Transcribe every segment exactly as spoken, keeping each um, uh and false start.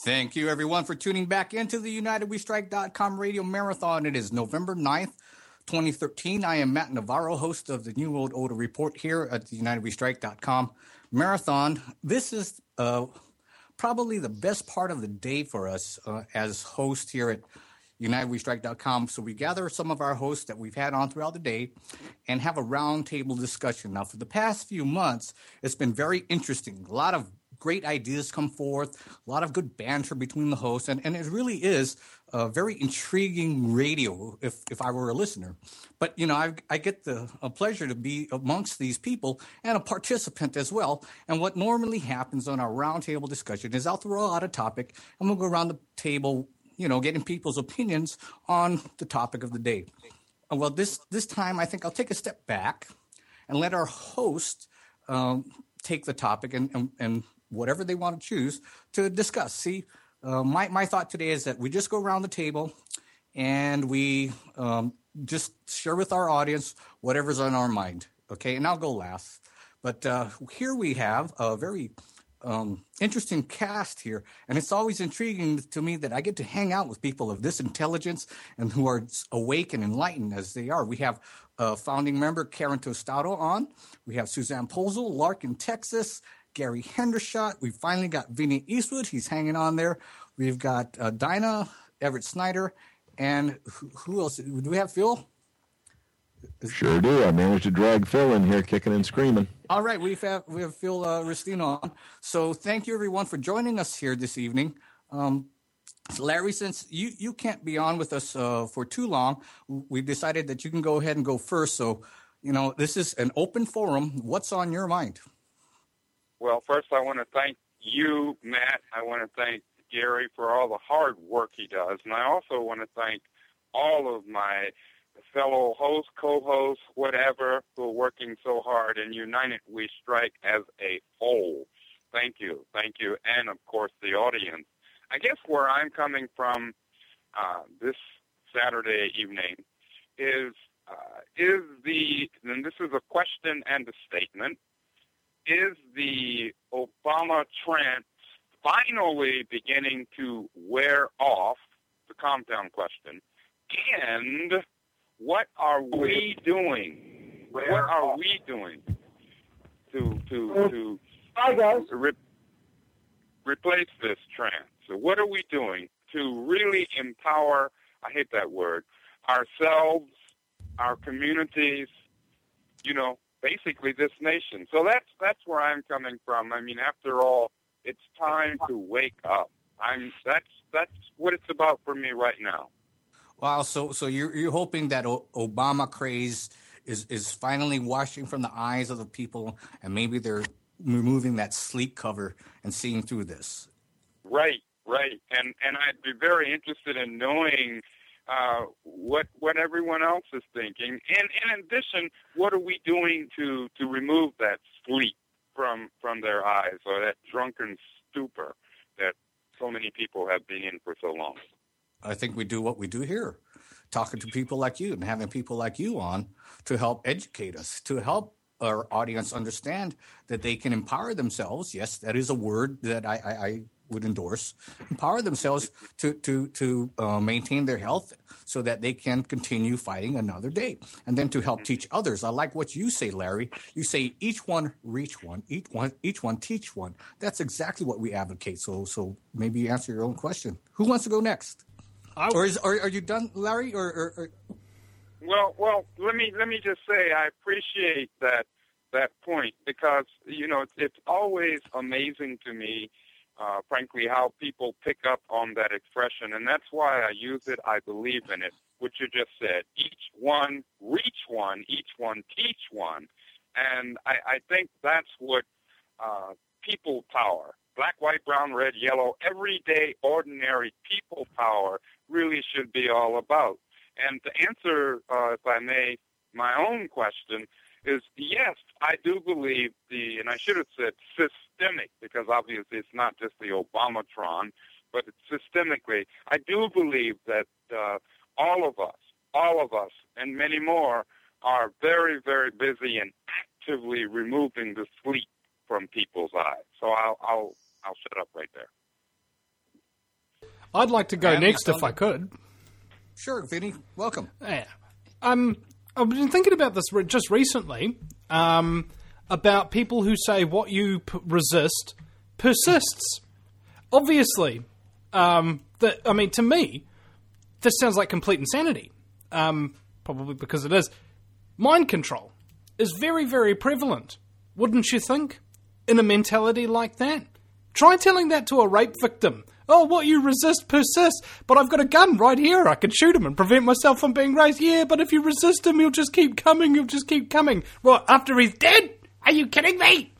Thank you, everyone, for tuning back into the United We Strike dot com radio marathon. It is November ninth, twenty thirteen. I am Matt Navarro, host of the New Old Older Report here at the United We Strike dot com marathon. This is uh, probably the best part of the day for us uh, as host here at United We Strike dot com. So we gather some of our hosts that we've had on throughout the day and have a roundtable discussion. Now, for the past few months, it's been very interesting. A lot of great ideas come forth, a lot of good banter between the hosts, and, and it really is a very intriguing radio if, if I were a listener. But, you know, I, I get the a pleasure to be amongst these people and a participant as well. And what normally happens on our roundtable discussion is I'll throw out a topic and we'll go around the table, you know, getting people's opinions on the topic of the day. Uh, well, this, this time I think I'll take a step back and let our host um, take the topic and, and, and whatever they want to choose to discuss. See, uh, my, my thought today is that we just go around the table and we um, just share with our audience whatever's on our mind, okay? And I'll go last. But uh, here we have a very um, interesting cast here, and it's always intriguing to me that I get to hang out with people of this intelligence and who are awake and enlightened as they are. We have uh, founding member Karen Tostado on. We have Suzanne Posel, Larkin, Texas, Gary Hendershot. We finally got Vinny Eastwood. He's hanging on there. We've got uh, Dinah, Everett Snyder, and who, who else? Do we have Phil? Sure do. I managed to drag Phil in here kicking and screaming. All right. We've have, we have Phil uh, Restino on. So thank you, everyone, for joining us here this evening. Um, Larry, since you, you can't be on with us uh, for too long, we've decided that you can go ahead and go first. So, you know, this is an open forum. What's on your mind? Well, first I want to thank you, Matt. I want to thank Gary for all the hard work he does. And I also want to thank all of my fellow hosts, co-hosts, whatever, who are working so hard. And United We Strike as a whole. Thank you. Thank you. And, of course, the audience. I guess where I'm coming from uh, this Saturday evening is, uh, is the, and this is a question and a statement, is the Obama trend finally beginning to wear off, the calm down question, and what are we doing? What are we doing to to to Hi guys. Re- replace this trend? So what are we doing to really empower, I hate that word, ourselves, our communities, you know, basically this nation. So that's that's where I'm coming from. I mean, after all, it's time to wake up. I'm that's that's what it's about for me right now. Wow. So so you're you're hoping that o- Obama craze is is finally washing from the eyes of the people, and maybe they're removing that sleep cover and seeing through this. Right, right. And and I'd be very interested in knowing Uh, what what everyone else is thinking, and, and in addition, what are we doing to, to remove that sleep from from their eyes, or that drunken stupor that so many people have been in for so long? I think we do what we do here, talking to people like you and having people like you on to help educate us, to help our audience understand that they can empower themselves. Yes, that is a word that I, I, I would endorse. Empower themselves to to to uh, maintain their health so that they can continue fighting another day, and then to help teach others. I like what you say, Larry. You say each one reach one, each one each one teach one. That's exactly what we advocate. So so maybe you answer your own question. Who wants to go next? I, or is or are you done, Larry? Or, or, or well, well, let me let me just say I appreciate that that point, because you know it's, it's always amazing to me. Uh, frankly, how people pick up on that expression, and that's why I use it. I believe in it, what you just said. Each one reach one, each one teach one. And I, I think that's what uh, people power, black, white, brown, red, yellow, everyday, ordinary people power really should be all about. And to answer, uh, if I may, my own question, is yes, I do believe the, and I should have said systemic, because obviously it's not just the Obamatron, but it's systemically. I do believe that uh, all of us, all of us, and many more are very, very busy and actively removing the sleep from people's eyes. So I'll, I'll, I'll shut up right there. I'd like to go And next if Sunday. I could. Sure, Vinny, welcome. Yeah. Um, I've been thinking about this re- just recently, um, about people who say what you p- resist persists. Obviously, um, that I mean, to me, this sounds like complete insanity. Um, probably because it is. Mind control is very, very prevalent, wouldn't you think, in a mentality like that? Try telling that to a rape victim. Oh, what you resist persists, but I've got a gun right here. I can shoot him and prevent myself from being raped. Yeah, but if you resist him, he'll just keep coming. He'll just keep coming. What, after he's dead? Are you kidding me?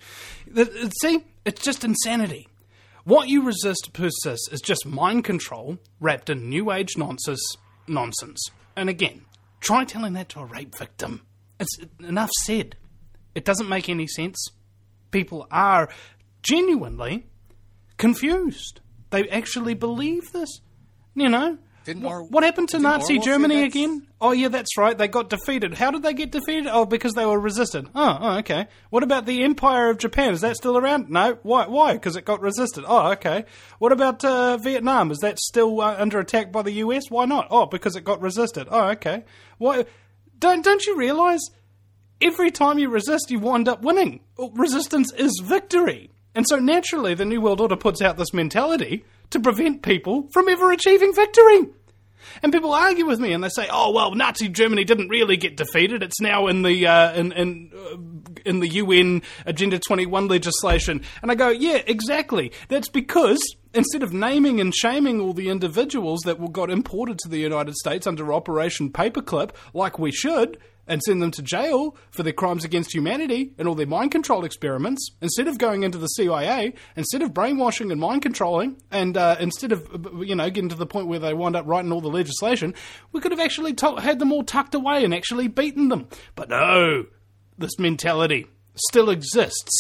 See, it's just insanity. What you resist persists is just mind control wrapped in new age nonsense. Nonsense. And again, try telling that to a rape victim. It's enough said. It doesn't make any sense. People are genuinely confused. They actually believe this. You know? Didn't what, Or- what happened to didn't Nazi Orwell say Germany that's- again? Oh, yeah, that's right. They got defeated. How did they get defeated? Oh, because they were resisted. Oh, oh, okay. What about the Empire of Japan? Is that still around? No. Why? Why? Because it got resisted. Oh, okay. What about uh, Vietnam? Is that still uh, under attack by the U S? Why not? Oh, because it got resisted. Oh, okay. Why? Don't don't you realise? Every time you resist, you wind up winning. Resistance is victory. And so naturally, the New World Order puts out this mentality to prevent people from ever achieving victory. And people argue with me, and they say, "Oh well, Nazi Germany didn't really get defeated. It's now in the uh, in in, uh, in the U N Agenda twenty-one legislation." And I go, "Yeah, exactly. That's because instead of naming and shaming all the individuals that got imported to the United States under Operation Paperclip, like we should, and send them to jail for their crimes against humanity and all their mind control experiments, instead of going into the C I A, instead of brainwashing and mind controlling, and uh, instead of, you know, getting to the point where they wind up writing all the legislation, we could have actually to- had them all tucked away and actually beaten them. But no, this mentality still exists.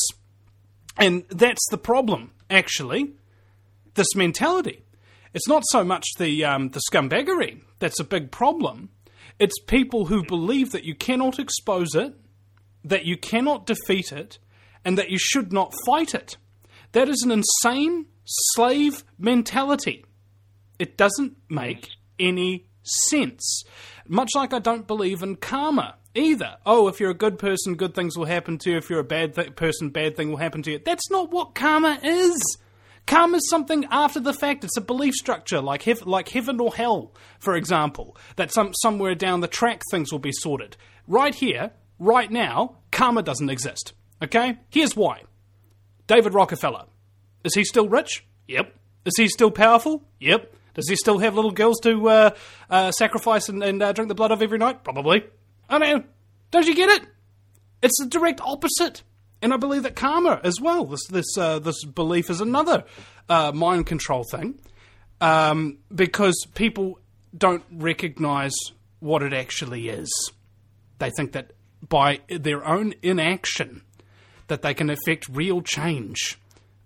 And that's the problem, actually, this mentality. It's not so much the um, the scumbaggery that's a big problem. It's people who believe that you cannot expose it, that you cannot defeat it, and that you should not fight it. That is an insane slave mentality. It doesn't make any sense. Much like I don't believe in karma either. Oh, if you're a good person, good things will happen to you. If you're a bad th- person, bad thing will happen to you. That's not what karma is. Karma is something after the fact. It's a belief structure, like hev- like heaven or hell, for example, that some somewhere down the track things will be sorted. Right here, right now, karma doesn't exist. Okay? Here's why. David Rockefeller. Is he still rich? Yep. Is he still powerful? Yep. Does he still have little girls to uh, uh, sacrifice and, and uh, drink the blood of every night? Probably. I mean, don't you get it? It's the direct opposite. And I believe that karma as well, this this uh, this belief is another uh, mind control thing, um, because people don't recognise what it actually is. They think that by their own inaction, that they can affect real change.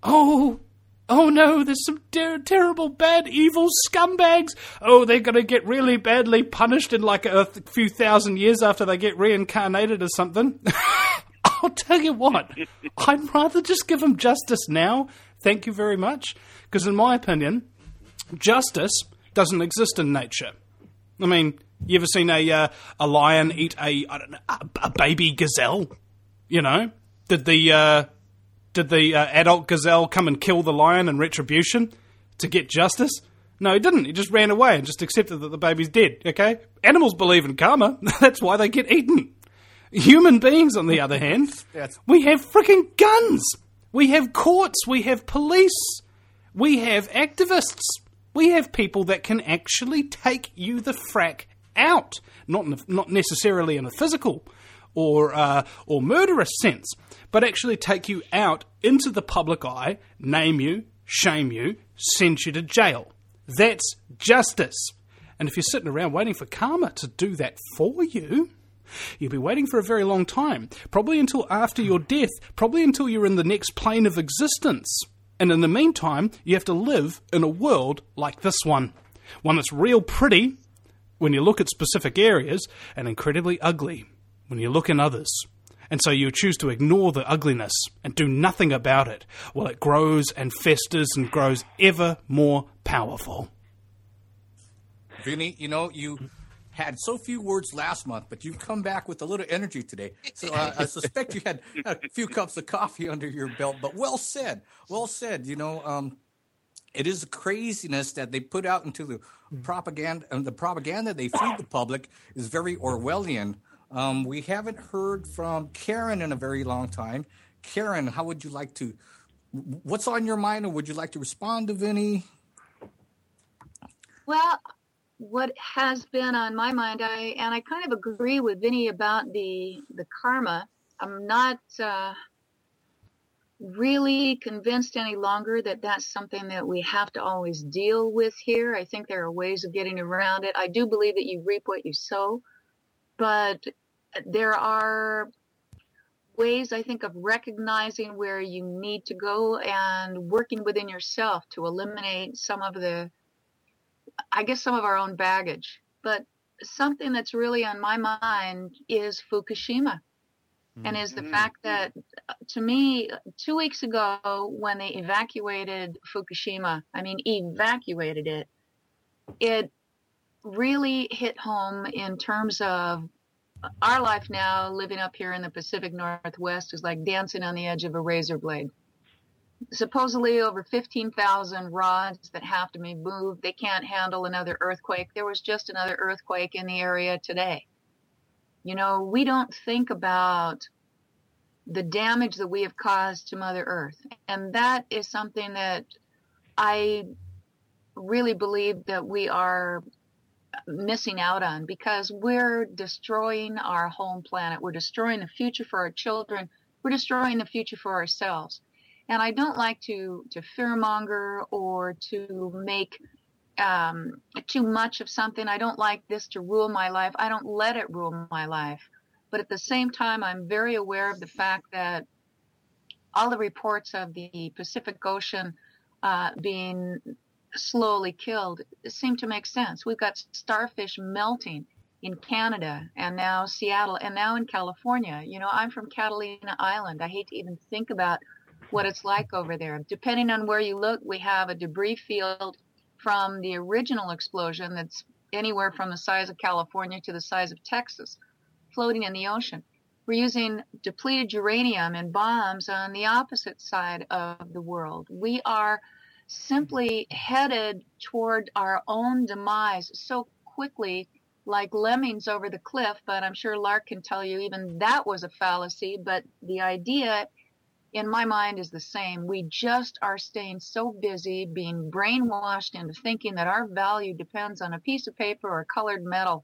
Oh, oh no, there's some ter- terrible, bad, evil scumbags. Oh, they're going to get really badly punished in like a th- few thousand years after they get reincarnated or something. I'll tell you what, I'd rather just give them justice now. Thank you very much. Because in my opinion, justice doesn't exist in nature. I mean, you ever seen a uh, a lion eat a I don't know a, a baby gazelle? You know, did the uh, did the uh, adult gazelle come and kill the lion in retribution to get justice? No, he didn't. He just ran away and just accepted that the baby's dead. Okay, animals believe in karma. That's why they get eaten. Human beings, on the other hand, That's- we have freaking guns. We have courts. We have police. We have activists. We have people that can actually take you the frack out. Not in a, not necessarily in a physical or uh, or murderous sense, but actually take you out into the public eye, name you, shame you, send you to jail. That's justice. And if you're sitting around waiting for karma to do that for you, you'll be waiting for a very long time, probably until after your death, probably until you're in the next plane of existence. And in the meantime, you have to live in a world like this one. One that's real pretty when you look at specific areas and incredibly ugly when you look in others. And so you choose to ignore the ugliness and do nothing about it while it grows and festers and grows ever more powerful. Vinny, you know, you had so few words last month, but you've come back with a little energy today. So uh, I suspect you had a few cups of coffee under your belt, but well said. Well said. You know, um, it is craziness that they put out into the propaganda, and the propaganda they feed the public is very Orwellian. Um, we haven't heard from Karen in a very long time. Karen, how would you like to, what's on your mind, or would you like to respond to Vinny? Well, what has been on my mind, I and I kind of agree with Vinny about the the karma. I'm not uh, really convinced any longer that that's something that we have to always deal with here. I think there are ways of getting around it. I do believe that you reap what you sow, but there are ways, I think, of recognizing where you need to go and working within yourself to eliminate some of the I guess some of our own baggage. But something that's really on my mind is Fukushima. Mm-hmm. And is the fact that, to me, two weeks ago when they evacuated Fukushima, I mean, evacuated it, it really hit home in terms of our life now living up here in the Pacific Northwest is like dancing on the edge of a razor blade. Supposedly over fifteen thousand rods that have to be moved. They can't handle another earthquake. There was just another earthquake in the area today. You know, we don't think about the damage that we have caused to Mother Earth. And that is something that I really believe that we are missing out on, because we're destroying our home planet. We're destroying the future for our children. We're destroying the future for ourselves. And I don't like to, to fearmonger or to make um, too much of something. I don't like this to rule my life. I don't let it rule my life. But at the same time, I'm very aware of the fact that all the reports of the Pacific Ocean uh, being slowly killed seem to make sense. We've got starfish melting in Canada and now Seattle and now in California. You know, I'm from Catalina Island. I hate to even think about what it's like over there. Depending on where you look, we have a debris field from the original explosion that's anywhere from the size of California to the size of Texas floating in the ocean. We're using depleted uranium and bombs on the opposite side of the world. We are simply headed toward our own demise so quickly, like lemmings over the cliff, but I'm sure Lark can tell you even that was a fallacy. But the idea in my mind is the same. We just are staying so busy being brainwashed into thinking that our value depends on a piece of paper or colored metal,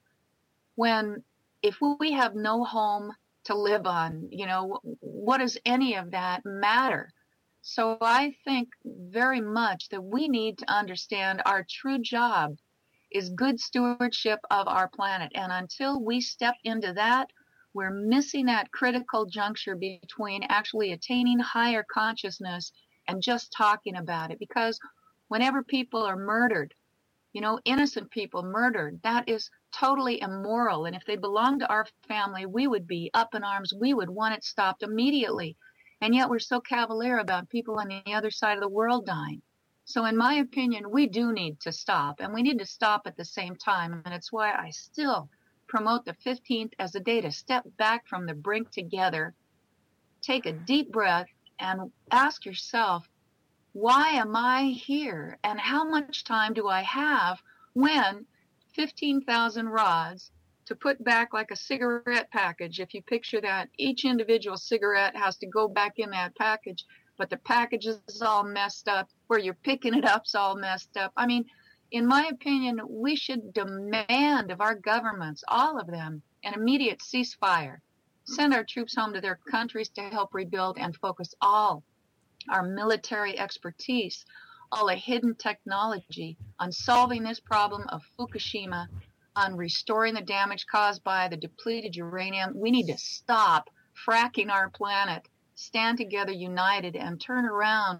when if we have no home to live on, you know, what does any of that matter? So I think very much that we need to understand our true job is good stewardship of our planet. And until we step into that, we're missing that critical juncture between actually attaining higher consciousness and just talking about it. Because whenever people are murdered, you know, innocent people murdered, that is totally immoral. And if they belonged to our family, we would be up in arms. We would want it stopped immediately. And yet we're so cavalier about people on the other side of the world dying. So in my opinion, we do need to stop, and we need to stop at the same time. And it's why I still promote the fifteenth as a day to step back from the brink together, take a deep breath, and ask yourself, why am I here? And how much time do I have when fifteen thousand rods to put back like a cigarette package? If you picture that, each individual cigarette has to go back in that package, but the package is all messed up. Where you're picking it up is all messed up. I mean, in my opinion, we should demand of our governments, all of them, an immediate ceasefire. Send our troops home to their countries to help rebuild and focus all our military expertise, all the hidden technology on solving this problem of Fukushima, on restoring the damage caused by the depleted uranium. We need to stop fracking our planet, stand together united, and turn around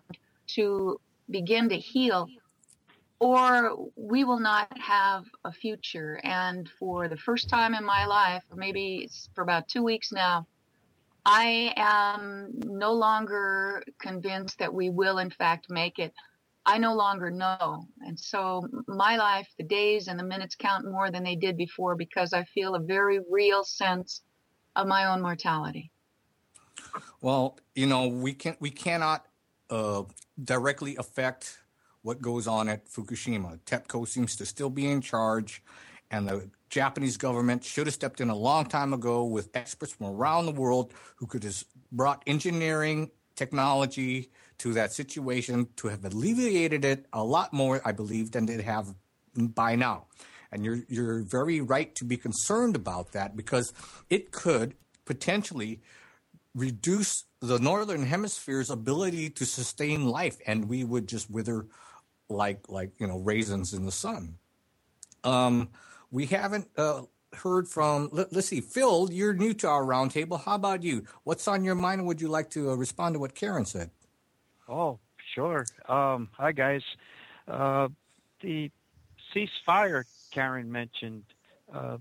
to begin to heal, or we will not have a future. And for the first time in my life, or maybe it's for about two weeks now, I am no longer convinced that we will in fact make it. I no longer know. And so my life, the days and the minutes count more than they did before because I feel a very real sense of my own mortality. Well, you know, we can we cannot uh, directly affect what goes on at Fukushima. TEPCO seems to still be in charge, and the Japanese government should have stepped in a long time ago with experts from around the world who could have brought engineering technology to that situation to have alleviated it a lot more, I believe, than they have by now. And you're you're very right to be concerned about that because it could potentially reduce the northern hemisphere's ability to sustain life, and we would just wither like like you know raisins in the sun. Um, we haven't uh, heard from. Let, let's see, Phil. You're new to our roundtable. How about you? What's on your mind, and would you like to uh, respond to what Karen said? Oh, sure. Um, hi, guys. Uh, the ceasefire Karen mentioned. Uh,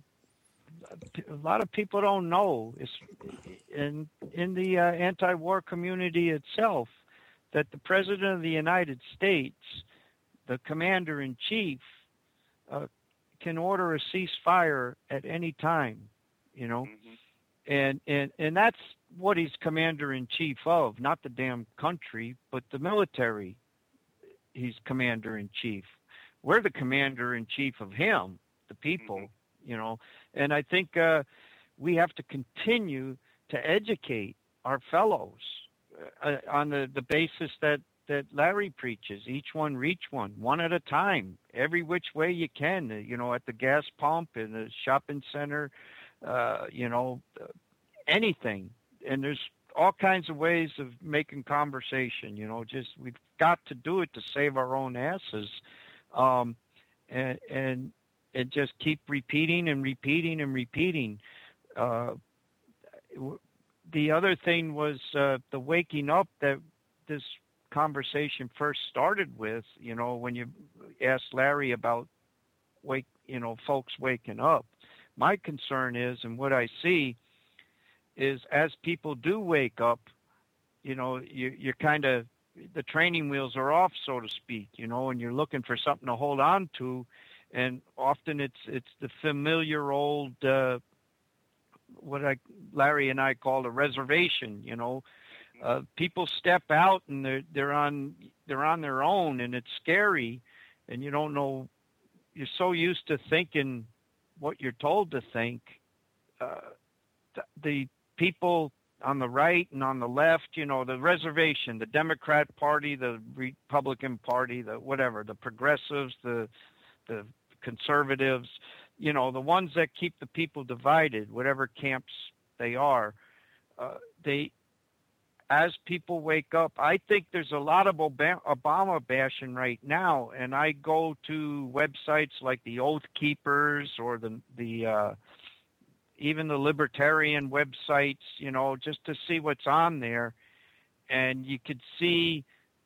a lot of people don't know, it's in in the uh, anti-war community itself, that the President of the United States, the Commander-in-Chief, uh, can order a ceasefire at any time, you know, mm-hmm. and and and that's what he's Commander-in-Chief of, not the damn country, but the military. He's Commander-in-Chief. We're the Commander-in-Chief of him, the people. Mm-hmm. You know, and I think uh, we have to continue to educate our fellows uh, on the, the basis that, that Larry preaches. Each one reach one, one at a time, every which way you can, you know, at the gas pump, in the shopping center, uh, you know, anything. And there's all kinds of ways of making conversation, you know, just we've got to do it to save our own asses. Um, and, and And just keep repeating and repeating and repeating. Uh, the other thing was uh, the waking up that this conversation first started with. You know, when you asked Larry about wake, you know, folks waking up. My concern is, and what I see, is as people do wake up, you know, you, you're kind of the training wheels are off, so to speak. You know, and you're looking for something to hold on to. And often it's it's the familiar old, uh, what I Larry and I call a reservation. You know, uh, people step out and they're they're on they're on their own, and it's scary, and you don't know. You're so used to thinking what you're told to think. Uh, the people on the right and on the left, you know, the reservation, the Democrat Party, the Republican Party, the whatever, the progressives, the the conservatives, you know, the ones that keep the people divided, whatever camps they are, uh, they, as people wake up, I think there's a lot of Obama bashing right now, and I go to websites like the Oath Keepers or the the uh, even the libertarian websites, you know, just to see what's on there, and you could see.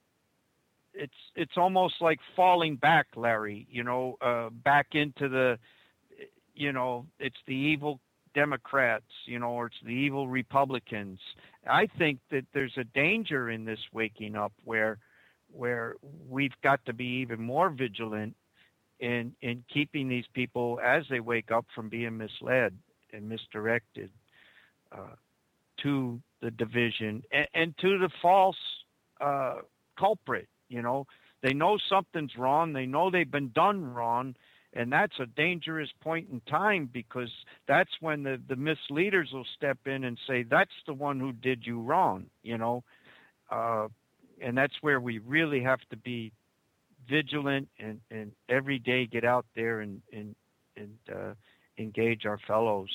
It's it's almost like falling back, Larry, you know, uh, back into the, you know, it's the evil Democrats, you know, or it's the evil Republicans. I think that there's a danger in this waking up where where we've got to be even more vigilant in, in keeping these people, as they wake up, from being misled and misdirected uh, to the division and, and to the false uh, culprit. You know, they know something's wrong. They know they've been done wrong. And that's a dangerous point in time because that's when the, the misleaders will step in and say, that's the one who did you wrong, you know. Uh, and that's where we really have to be vigilant and, and every day get out there and, and, and uh, engage our fellows.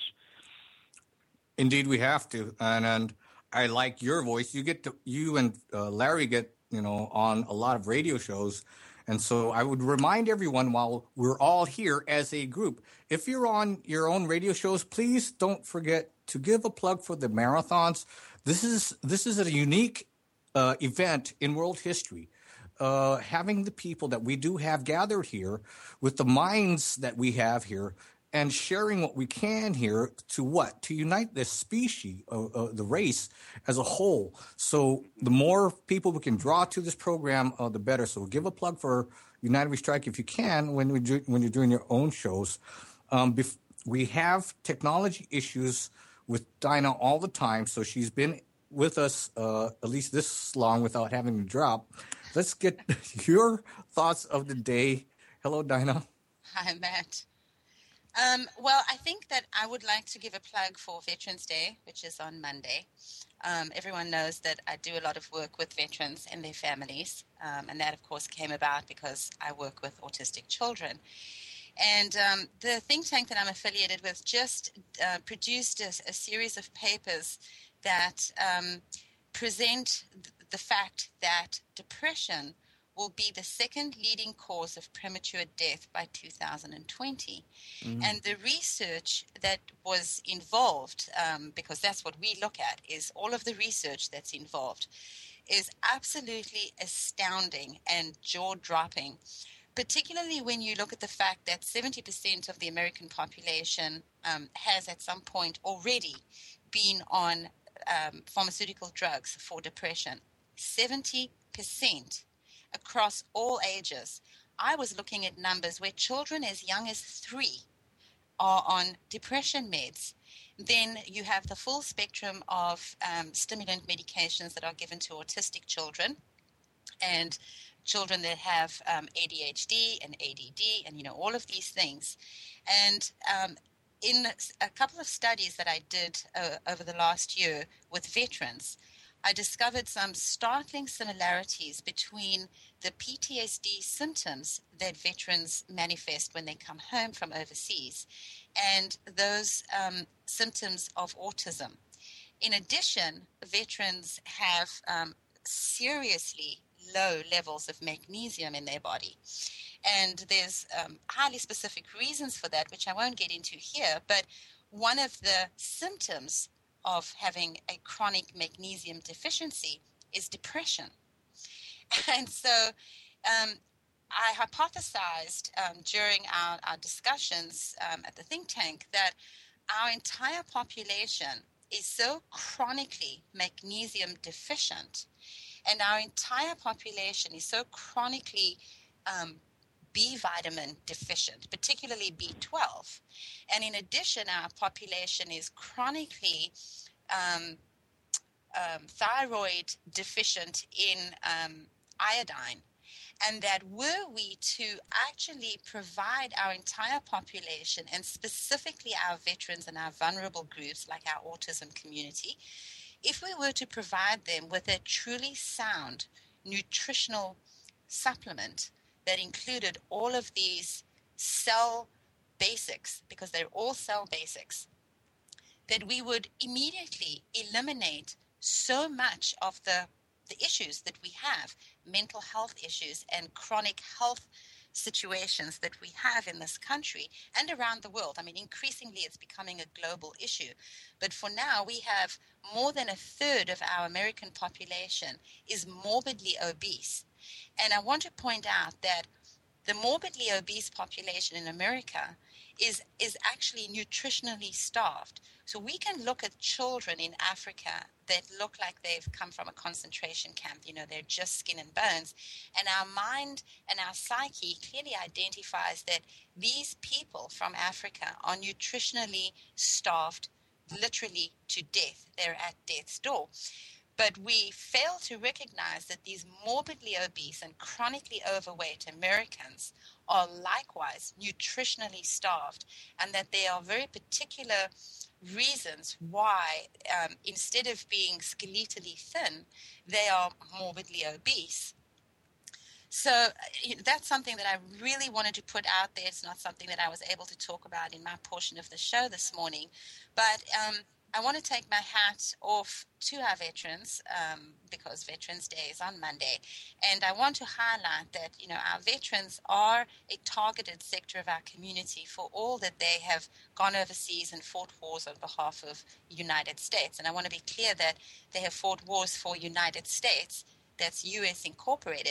Indeed, we have to. And, and I like your voice. You get to, you and uh, Larry get, you know, on a lot of radio shows. And so I would remind everyone while we're all here as a group, if you're on your own radio shows, please don't forget to give a plug for the marathons. This is this is a unique uh, event in world history. Uh, having the people that we do have gathered here with the minds that we have here and sharing what we can here to what? To unite this species, uh, uh, the race as a whole. So the more people we can draw to this program, uh, the better. So give a plug for United We Strike if you can when, we do, when you're doing your own shows. Um, bef- we have technology issues with Dinah all the time, so she's been with us uh, at least this long without having to drop. Let's get your thoughts of the day. Hello, Dinah. Hi, Matt. Um, well, I think that I would like to give a plug for Veterans Day, which is on Monday. Um, everyone knows that I do a lot of work with veterans and their families, um, and that, of course, came about because I work with autistic children. And um, the think tank that I'm affiliated with just uh, produced a, a series of papers that um, present th- the fact that depression will be the second leading cause of premature death by two thousand twenty. Mm-hmm. And the research that was involved, um, because that's what we look at, is all of the research that's involved, is absolutely astounding and jaw-dropping, particularly when you look at the fact that seventy percent of the American population um, has at some point already been on um, pharmaceutical drugs for depression. seventy percent. Across all ages. I was looking at numbers where children as young as three are on depression meds. Then you have the full spectrum of um, stimulant medications that are given to autistic children and children that have um, A D H D and A D D and, you know, all of these things. And um, in a couple of studies that I did uh, over the last year with veterans, I discovered some startling similarities between the P T S D symptoms that veterans manifest when they come home from overseas and those um, symptoms of autism. In addition, veterans have um, seriously low levels of magnesium in their body. And there's um, highly specific reasons for that, which I won't get into here, but one of the symptoms of having a chronic magnesium deficiency is depression. And so um, I hypothesized um, during our, our discussions um, at the think tank that our entire population is so chronically magnesium deficient, and our entire population is so chronically um, B vitamin deficient, particularly B twelve. And in addition, our population is chronically um, um, thyroid deficient in um, iodine. And that were we to actually provide our entire population, and specifically our veterans and our vulnerable groups like our autism community, if we were to provide them with a truly sound nutritional supplement that included all of these cell basics, because they're all cell basics, that we would immediately eliminate so much of the, the issues that we have, mental health issues and chronic health situations that we have in this country and around the world. I mean, increasingly it's becoming a global issue. But for now, we have more than a third of our American population is morbidly obese. And I want to point out that the morbidly obese population in America is, is actually nutritionally starved. So we can look at children in Africa that look like they've come from a concentration camp. You know, they're just skin and bones. And our mind and our psyche clearly identifies that these people from Africa are nutritionally starved literally to death. They're at death's door. But we fail to recognize that these morbidly obese and chronically overweight Americans are likewise nutritionally starved, and that there are very particular reasons why um, instead of being skeletally thin, they are morbidly obese. So you know, that's something that I really wanted to put out there. It's not something that I was able to talk about in my portion of the show this morning, but um, I want to take my hat off to our veterans um, because Veterans Day is on Monday. And I want to highlight that, you know, our veterans are a targeted sector of our community for all that they have gone overseas and fought wars on behalf of the United States. And I want to be clear that they have fought wars for United States, that's U S incorporated,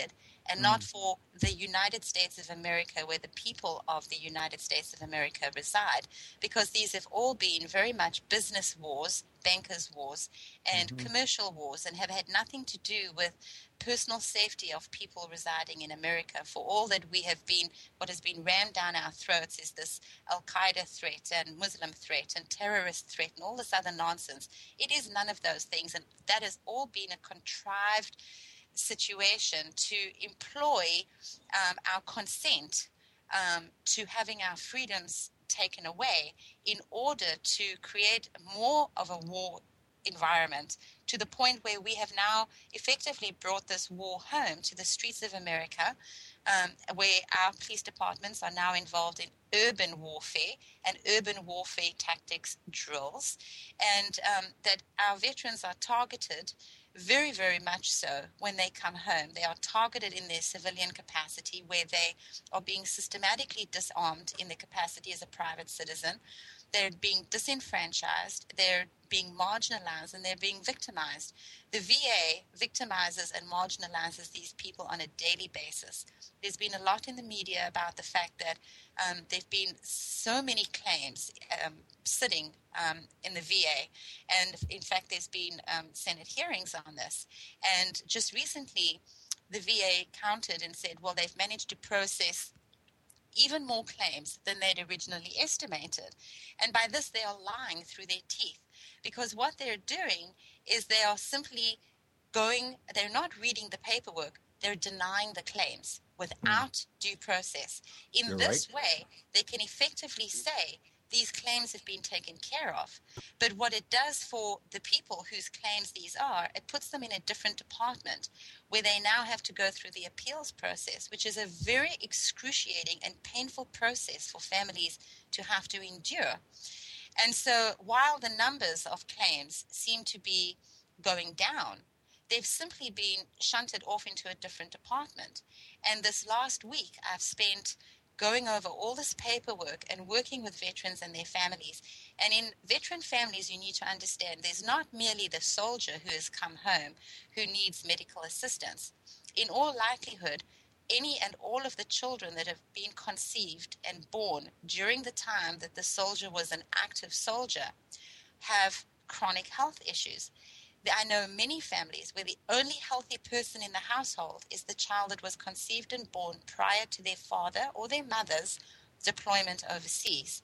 and mm. not for the United States of America, where the people of the United States of America reside, because these have all been very much business wars, bankers' wars, and mm-hmm. commercial wars, and have had nothing to do with personal safety of people residing in America. For all that we have been, what has been rammed down our throats is this Al-Qaeda threat and Muslim threat and terrorist threat and all this other nonsense. It is none of those things, and that has all been a contrived situation to employ um, our consent um, to having our freedoms taken away in order to create more of a war environment, to the point where we have now effectively brought this war home to the streets of America, um, where our police departments are now involved in urban warfare and urban warfare tactics drills, and um, that our veterans are targeted very, very much so when they come home. They are targeted in their civilian capacity, where they are being systematically disarmed in their capacity as a private citizen. They're being disenfranchised, they're being marginalized, and they're being victimized. The V A victimizes and marginalizes these people on a daily basis. There's been a lot in the media about the fact that um, there have been so many claims um, sitting um, in the V A. And in fact, there's been um, Senate hearings on this. And just recently, the V A counted and said, well, they've managed to process even more claims than they'd originally estimated. And by this, they are lying through their teeth, because what they're doing is they are simply going, they're not reading the paperwork, they're denying the claims without mm. due process. In You're this right. way, they can effectively say these claims have been taken care of. But what it does for the people whose claims these are, it puts them in a different department where they now have to go through the appeals process, which is a very excruciating and painful process for families to have to endure. And so while the numbers of claims seem to be going down, they've simply been shunted off into a different department. And this last week, I've spent going over all this paperwork and working with veterans and their families. And in veteran families, you need to understand there's not merely the soldier who has come home who needs medical assistance. In all likelihood, any and all of the children that have been conceived and born during the time that the soldier was an active soldier have chronic health issues. I know many families where the only healthy person in the household is the child that was conceived and born prior to their father or their mother's deployment overseas.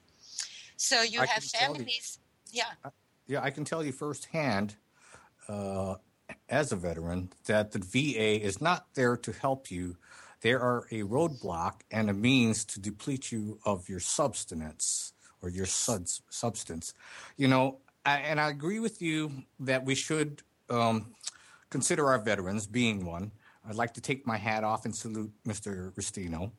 So you I have families, you, yeah. Yeah, I can tell you firsthand, uh, as a veteran, that the V A is not there to help you. They are a roadblock and a means to deplete you of your substance or your subs- substance. You know, I, and I agree with you that we should um, consider our veterans, being one. I'd like to take my hat off and salute Mister Rustino.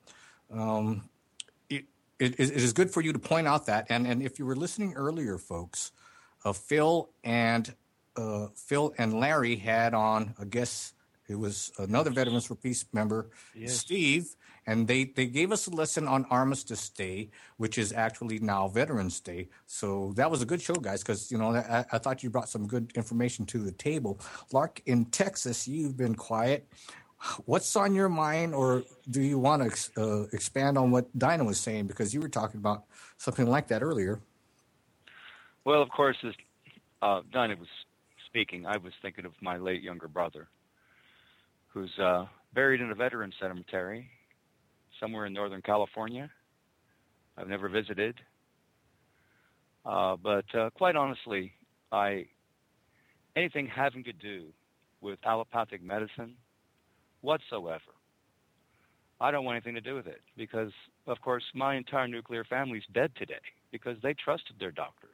Um, it, it, it is good for you to point out that. And, and if you were listening earlier, folks, uh, Phil and uh, Phil and Larry had on, I guess it was another Veterans for Peace member, yes. Steve, and they, they gave us a lesson on Armistice Day, which is actually now Veterans Day. So that was a good show, guys, because, you know, I, I thought you brought some good information to the table. Lark, in Texas, you've been quiet. What's on your mind, or do you want to ex- uh, expand on what Dinah was saying, because you were talking about something like that earlier? Well, of course, as uh, Dinah was speaking, I was thinking of my late younger brother, who's uh, buried in a veteran cemetery somewhere in Northern California. I've never visited. Uh, but uh, quite honestly, I anything having to do with allopathic medicine whatsoever, I don't want anything to do with it, because, of course, my entire nuclear family's dead today because they trusted their doctors.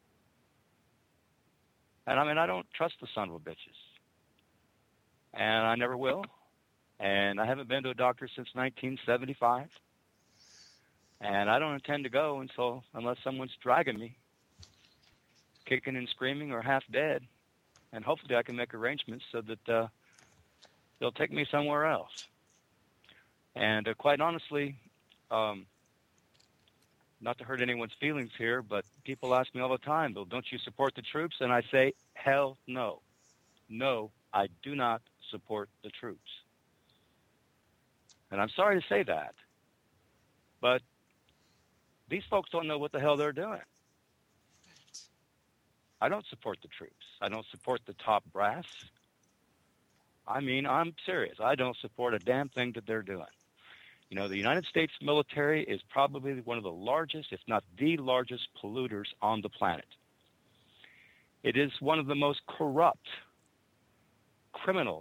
And I mean, I don't trust the son of a bitches. And I never will. And I haven't been to a doctor since nineteen seventy-five. And I don't intend to go until, unless someone's dragging me, kicking and screaming or half dead. And hopefully I can make arrangements so that uh, they'll take me somewhere else. And uh, quite honestly, um, not to hurt anyone's feelings here, but people ask me all the time, "Well, don't you support the troops?" And I say, hell no. No, I do not support the troops. And I'm sorry to say that, but these folks don't know what the hell they're doing. I don't support the troops. I don't support the top brass. I mean, I'm serious. I don't support a damn thing that they're doing. You know, the United States military is probably one of the largest, if not the largest, polluters on the planet. It is one of the most corrupt, criminal,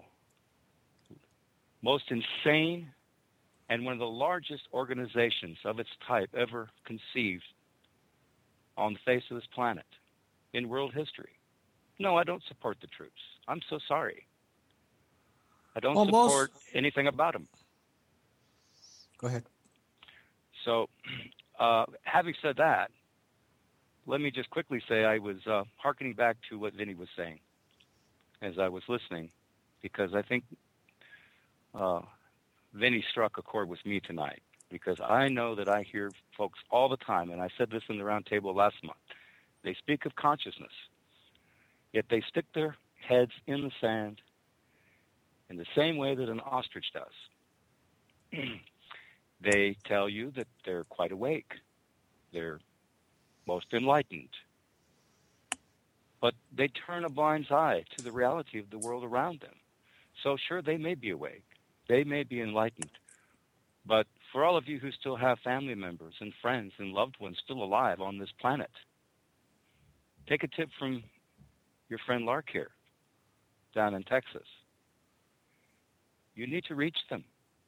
most insane, and one of the largest organizations of its type ever conceived on the face of this planet in world history. No, I don't support the troops. I'm so sorry. I don't well, support most... anything about them. Go ahead. So, uh, having said that, let me just quickly say I was uh, hearkening back to what Vinny was saying as I was listening, because I think uh, Vinny struck a chord with me tonight, because I know that I hear folks all the time, and I said this in the round table last month. They speak of consciousness, yet they stick their heads in the sand in the same way that an ostrich does. They tell you that they're quite awake. They're most enlightened. But they turn a blind eye to the reality of the world around them. So sure, they may be awake. They may be enlightened. But for all of you who still have family members and friends and loved ones still alive on this planet, take a tip from your friend Lark here down in Texas. You need to reach them.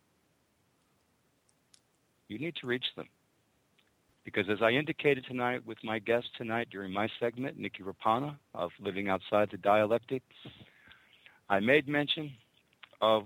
You need to reach them. Because as I indicated tonight with my guest tonight during my segment, Nikki Rapana of Living Outside the Dialectic, I made mention of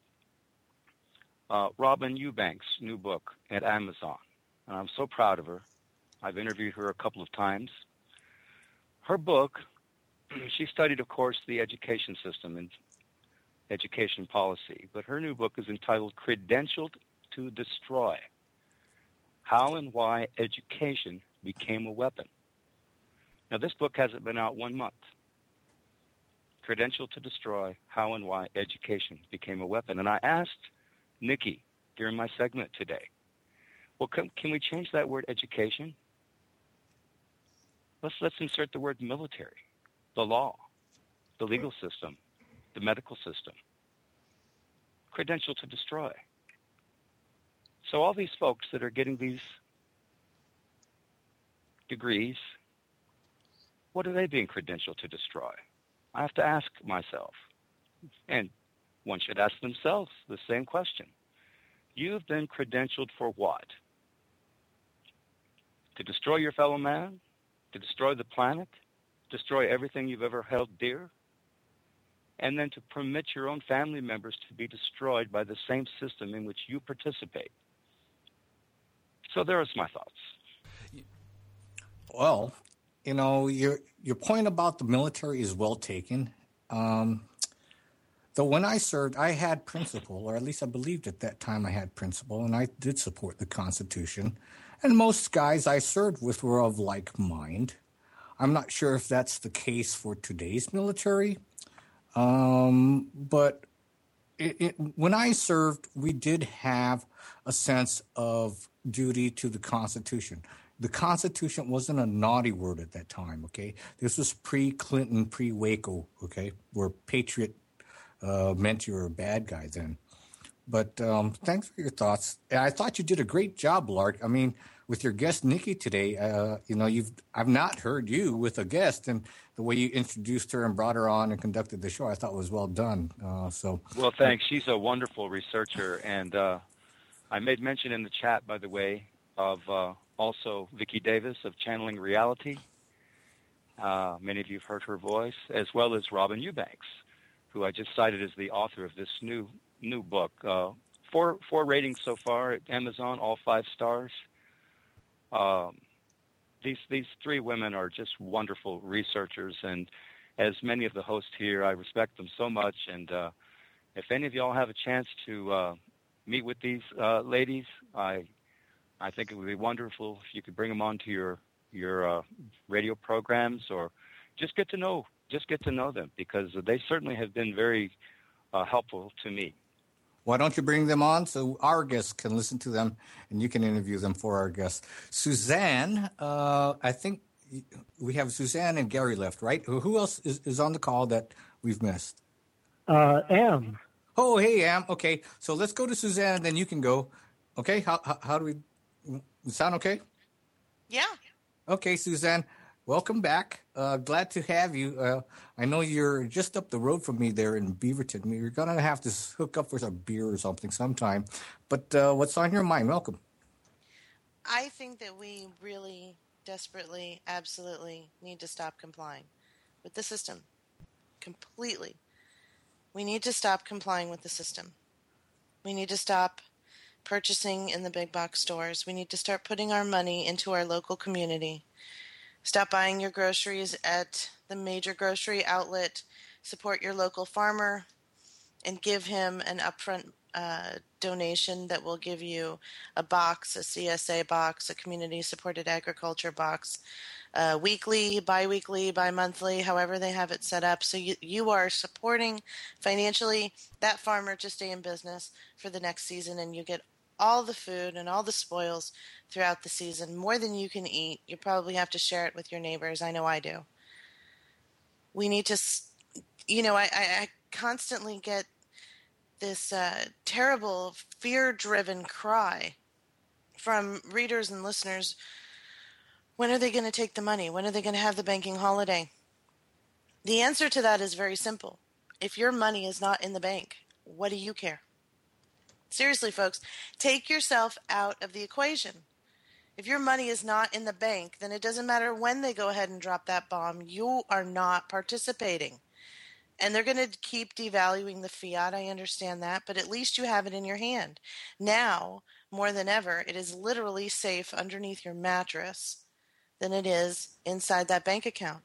uh, Robin Eubanks' new book at Amazon. And I'm so proud of her. I've interviewed her a couple of times. Her book, she studied, of course, the education system and education policy, but her new book is entitled Credentialed to Destroy: How and Why Education Became a Weapon. Now, this book hasn't been out one month. Credentialed to Destroy: How and Why Education Became a Weapon. And I asked Nikki during my segment today, well, can, can we change that word education? Let's, let's insert the word military, the law, the legal system, the medical system. Credentialed to destroy. So all these folks that are getting these degrees, what are they being credentialed to destroy? I have to ask myself, and one should ask themselves the same question. You've been credentialed for what? To destroy your fellow man? To destroy the planet? Destroy everything you've ever held dear? And then to permit your own family members to be destroyed by the same system in which you participate. So there's my thoughts. Well, you know, your your point about the military is well taken. Um, though when I served, I had principle, or at least I believed at that time I had principle, and I did support the Constitution. And most guys I served with were of like mind. I'm not sure if that's the case for today's military, um, but it, it, when I served, we did have a sense of duty to the Constitution. The Constitution wasn't a naughty word at that time, okay? This was pre-Clinton, pre-Waco, okay, where patriot uh, meant you were a bad guy then. But um, thanks for your thoughts. I thought you did a great job, Lark. I mean, with your guest Nikki today, uh, you know, you've I've not heard you with a guest, and the way you introduced her and brought her on and conducted the show, I thought was well done. Uh, so, well, thanks. She's a wonderful researcher, and uh, I made mention in the chat, by the way, of uh, also Vicki Davis of Channeling Reality. Uh, many of you have heard her voice, as well as Robin Eubanks, who I just cited as the author of this new new book. Uh, four four ratings so far at Amazon, all five stars. Um, these these three women are just wonderful researchers, and as many of the hosts here, I respect them so much. And uh, if any of y'all have a chance to uh, meet with these uh, ladies, I I think it would be wonderful if you could bring them onto your your uh, radio programs, or just get to know just get to know them, because they certainly have been very uh, helpful to me. Why don't you bring them on so our guests can listen to them and you can interview them for our guests? Suzanne, uh, I think we have Suzanne and Gary left, right? Who else is, is on the call that we've missed? Uh, Am. Oh, hey, Am. Okay, so let's go to Suzanne and then you can go. Okay, how, how, how do we sound okay? Yeah. Okay, Suzanne, welcome back. Uh, glad to have you. Uh, I know you're just up the road from me there in Beaverton. We're going to have to hook up with a beer or something sometime. But uh, what's on your mind? Welcome. I think that we really desperately, absolutely need to stop complying with the system. Completely. We need to stop complying with the system. We need to stop purchasing in the big box stores. We need to start putting our money into our local community. Stop buying your groceries at the major grocery outlet. Support your local farmer and give him an upfront uh, donation that will give you a box, a C S A box, a community-supported agriculture box, uh, weekly, bi-weekly, bi-monthly, however they have it set up. So you, you are supporting financially that farmer to stay in business for the next season, and you get all the food and all the spoils throughout the season, more than you can eat. You probably have to share it with your neighbors. I know I do. We need to, you know, I, I, I constantly get this uh, terrible fear-driven cry from readers and listeners. When are they going to take the money? When are they going to have the banking holiday? The answer to that is very simple. If your money is not in the bank, what do you care? Seriously, folks, take yourself out of the equation. If your money is not in the bank, then it doesn't matter when they go ahead and drop that bomb. You are not participating. And they're going to keep devaluing the fiat. I understand that. But at least you have it in your hand. Now, more than ever, it is literally safe underneath your mattress than it is inside that bank account.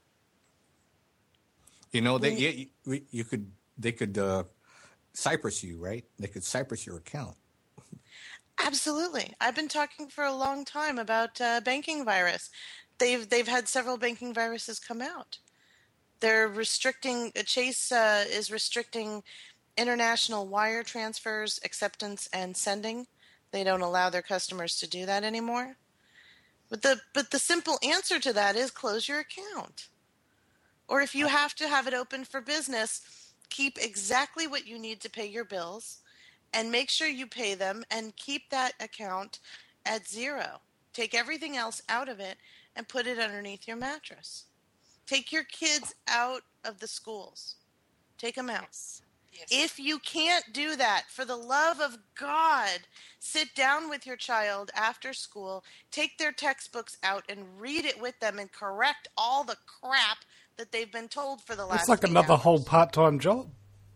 You know, they, you, you could, they could uh, Cyprus you, right? They could Cyprus your account. Absolutely. I've been talking for a long time about uh, banking virus. They've they've had several banking viruses come out. They're restricting, Chase uh, is restricting international wire transfers, acceptance, and sending. They don't allow their customers to do that anymore. But the but the simple answer to that is close your account. Or if you have to have it open for business, keep exactly what you need to pay your bills and make sure you pay them and keep that account at zero. Take everything else out of it and put it underneath your mattress. Take your kids out of the schools. Take them out. Yes. Yes. If you can't do that, for the love of God, sit down with your child after school, take their textbooks out and read it with them and correct all the crap that they've been told for the last It's like few another hours. whole part-time job.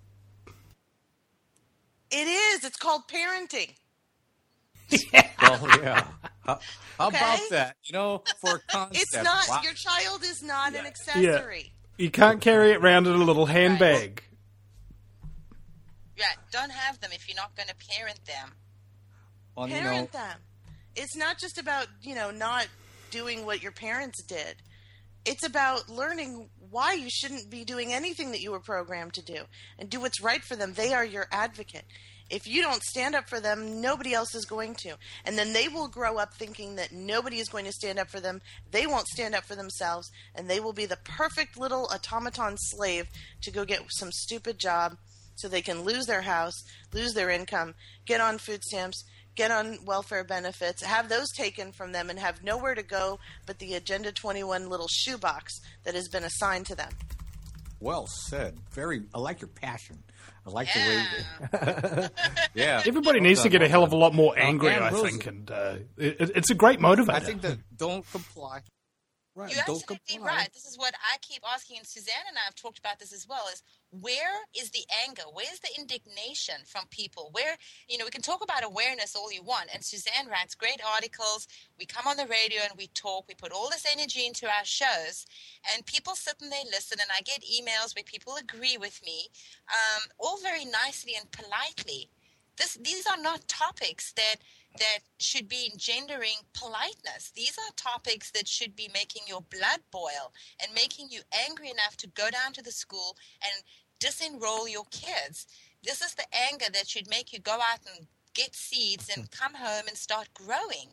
It is. It's called parenting. Well, yeah. How, how Okay. about that? You know, for a concept. It's not. Wow. Your child is not an accessory. You can't carry it around in a little handbag. Yeah, don't have them if you're not going to parent them. Well, you know, Parent them. It's not just about, you know, not doing what your parents did. It's about learning why you shouldn't be doing anything that you were programmed to do and do what's right for them. They are your advocate. If you don't stand up for them, nobody else is going to. And then they will grow up thinking that nobody is going to stand up for them. They won't stand up for themselves, and they will be the perfect little automaton slave to go get some stupid job so they can lose their house, lose their income, get on food stamps, get on welfare benefits, have those taken from them, and have nowhere to go but the Agenda twenty-one little shoebox that has been assigned to them. well said. Very. I like your passion. I like Yeah. the way. yeah. Everybody Well needs to done, get a well hell of a done. lot more Uh, angry, Ann I Rosen. think, and uh, it, it's a great motivator. I think that don't comply. Right. You're don't absolutely comply. right. This is what I keep asking, and Suzanne and I have talked about this as well, is where is the anger? Where's the indignation from people? Where, you know, we can talk about awareness all you want, and Suzanne writes great articles. We come on the radio and we talk. We put all this energy into our shows, and people sit and they listen, and I get emails where people agree with me, um, all very nicely and politely. This, these are not topics that that should be engendering politeness. These are topics that should be making your blood boil and making you angry enough to go down to the school and disenroll your kids. This is the anger that should make you go out and get seeds and come home and start growing.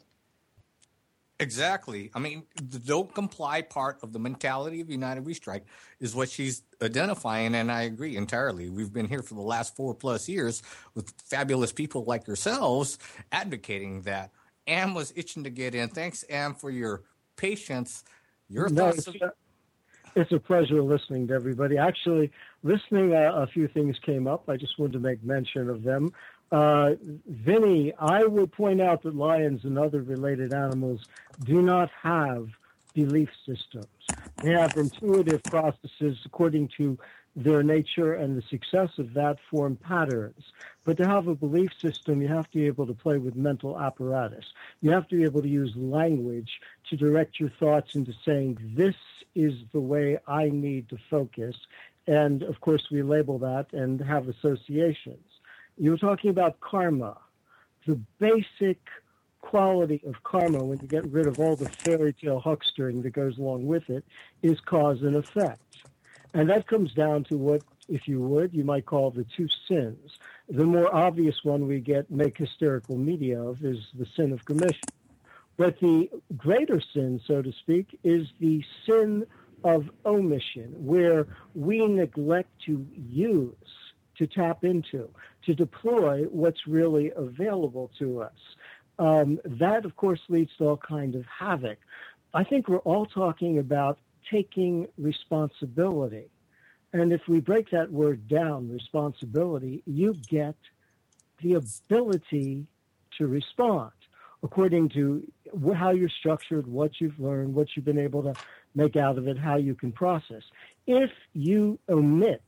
Exactly. I mean, the don't comply part of the mentality of United We Strike is what she's identifying, and I agree entirely. We've been here for the last four plus years with fabulous people like yourselves advocating that. Ann was itching to get in. Thanks, Ann, for your patience. Your no, thoughts. It's, of- a, it's a pleasure listening to everybody. Actually, listening, uh, a few things came up. I just wanted to make mention of them. Uh, Vinny, I would point out that lions and other related animals do not have belief systems. They have intuitive processes according to their nature, and the success of that form patterns. But to have a belief system, you have to be able to play with mental apparatus. You have to be able to use language to direct your thoughts into saying, this is the way I need to focus. And, of course, we label that and have associations. You were talking about karma. The basic quality of karma, when you get rid of all the fairy tale huckstering that goes along with it, is cause and effect. And that comes down to what, if you would, you might call the two sins. The more obvious one we get, make hysterical media of, is the sin of commission. But the greater sin, so to speak, is the sin of omission, where we neglect to use, to tap into, to deploy what's really available to us. Um, that, of course, leads to all kinds of havoc. I think we're all talking about taking responsibility. And if we break that word down, responsibility, you get the ability to respond according to how you're structured, what you've learned, what you've been able to make out of it, how you can process. If you omit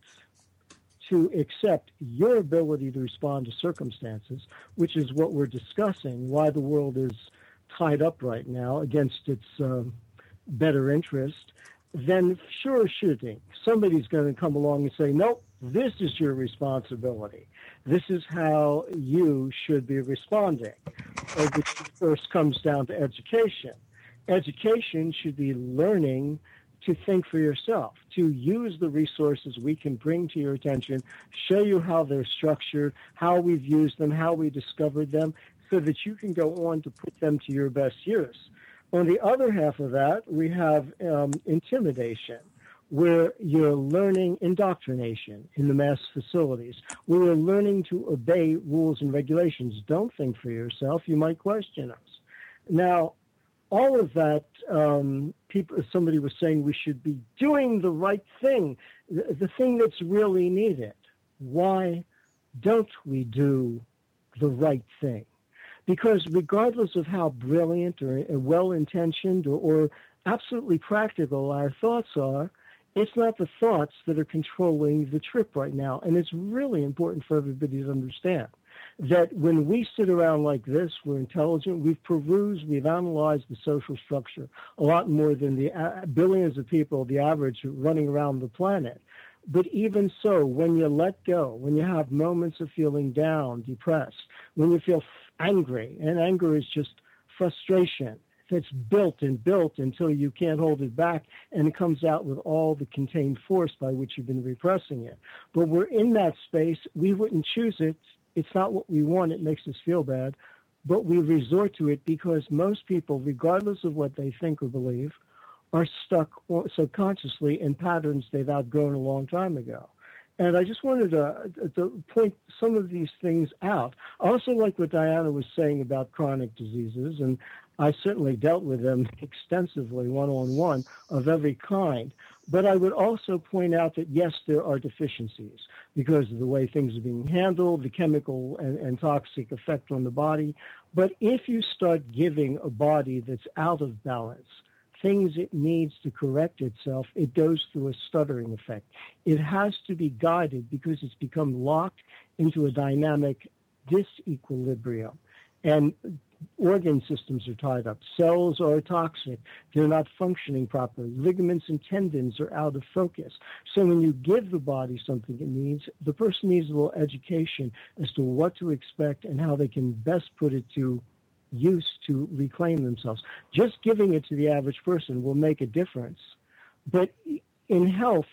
to accept your ability to respond to circumstances, which is what we're discussing, why the world is tied up right now against its um, better interest, then sure shooting, somebody's going to come along and say, nope, this is your responsibility. This is how you should be responding, which first comes down to education. Education should be learning to think for yourself, to use the resources we can bring to your attention, show you how they're structured, how we've used them, how we discovered them, so that you can go on to put them to your best use. On the other half of that, we have um, intimidation, where you're learning indoctrination in the mass facilities, where you're learning to obey rules and regulations. Don't think for yourself. You might question us. Now, all of that, um, people, somebody was saying we should be doing the right thing, the, the thing that's really needed. Why don't we do the right thing? Because regardless of how brilliant or well-intentioned or, or absolutely practical our thoughts are, it's not the thoughts that are controlling the trip right now. And it's really important for everybody to understand that when we sit around like this, we're intelligent, we've perused, we've analyzed the social structure a lot more than the uh, billions of people, the average, running around the planet. But even so, when you let go, when you have moments of feeling down, depressed, when you feel angry, and anger is just frustration that's built and built until you can't hold it back, and it comes out with all the contained force by which you've been repressing it. But we're in that space. We wouldn't choose it. It's not what we want. It makes us feel bad. But we resort to it because most people, regardless of what they think or believe, are stuck subconsciously in patterns they've outgrown a long time ago. And I just wanted to, to point some of these things out. I also like what Diana was saying about chronic diseases, and I certainly dealt with them extensively, one-on-one, of every kind. But I would also point out that, yes, there are deficiencies because of the way things are being handled, the chemical and, and toxic effect on the body. But if you start giving a body that's out of balance things it needs to correct itself, it goes through a stuttering effect. It has to be guided because it's become locked into a dynamic disequilibrium. And organ systems are tied up. Cells are toxic. They're not functioning properly. Ligaments and tendons are out of focus. So when you give the body something it needs, the person needs a little education as to what to expect and how they can best put it to use to reclaim themselves. Just giving it to the average person will make a difference. But in health,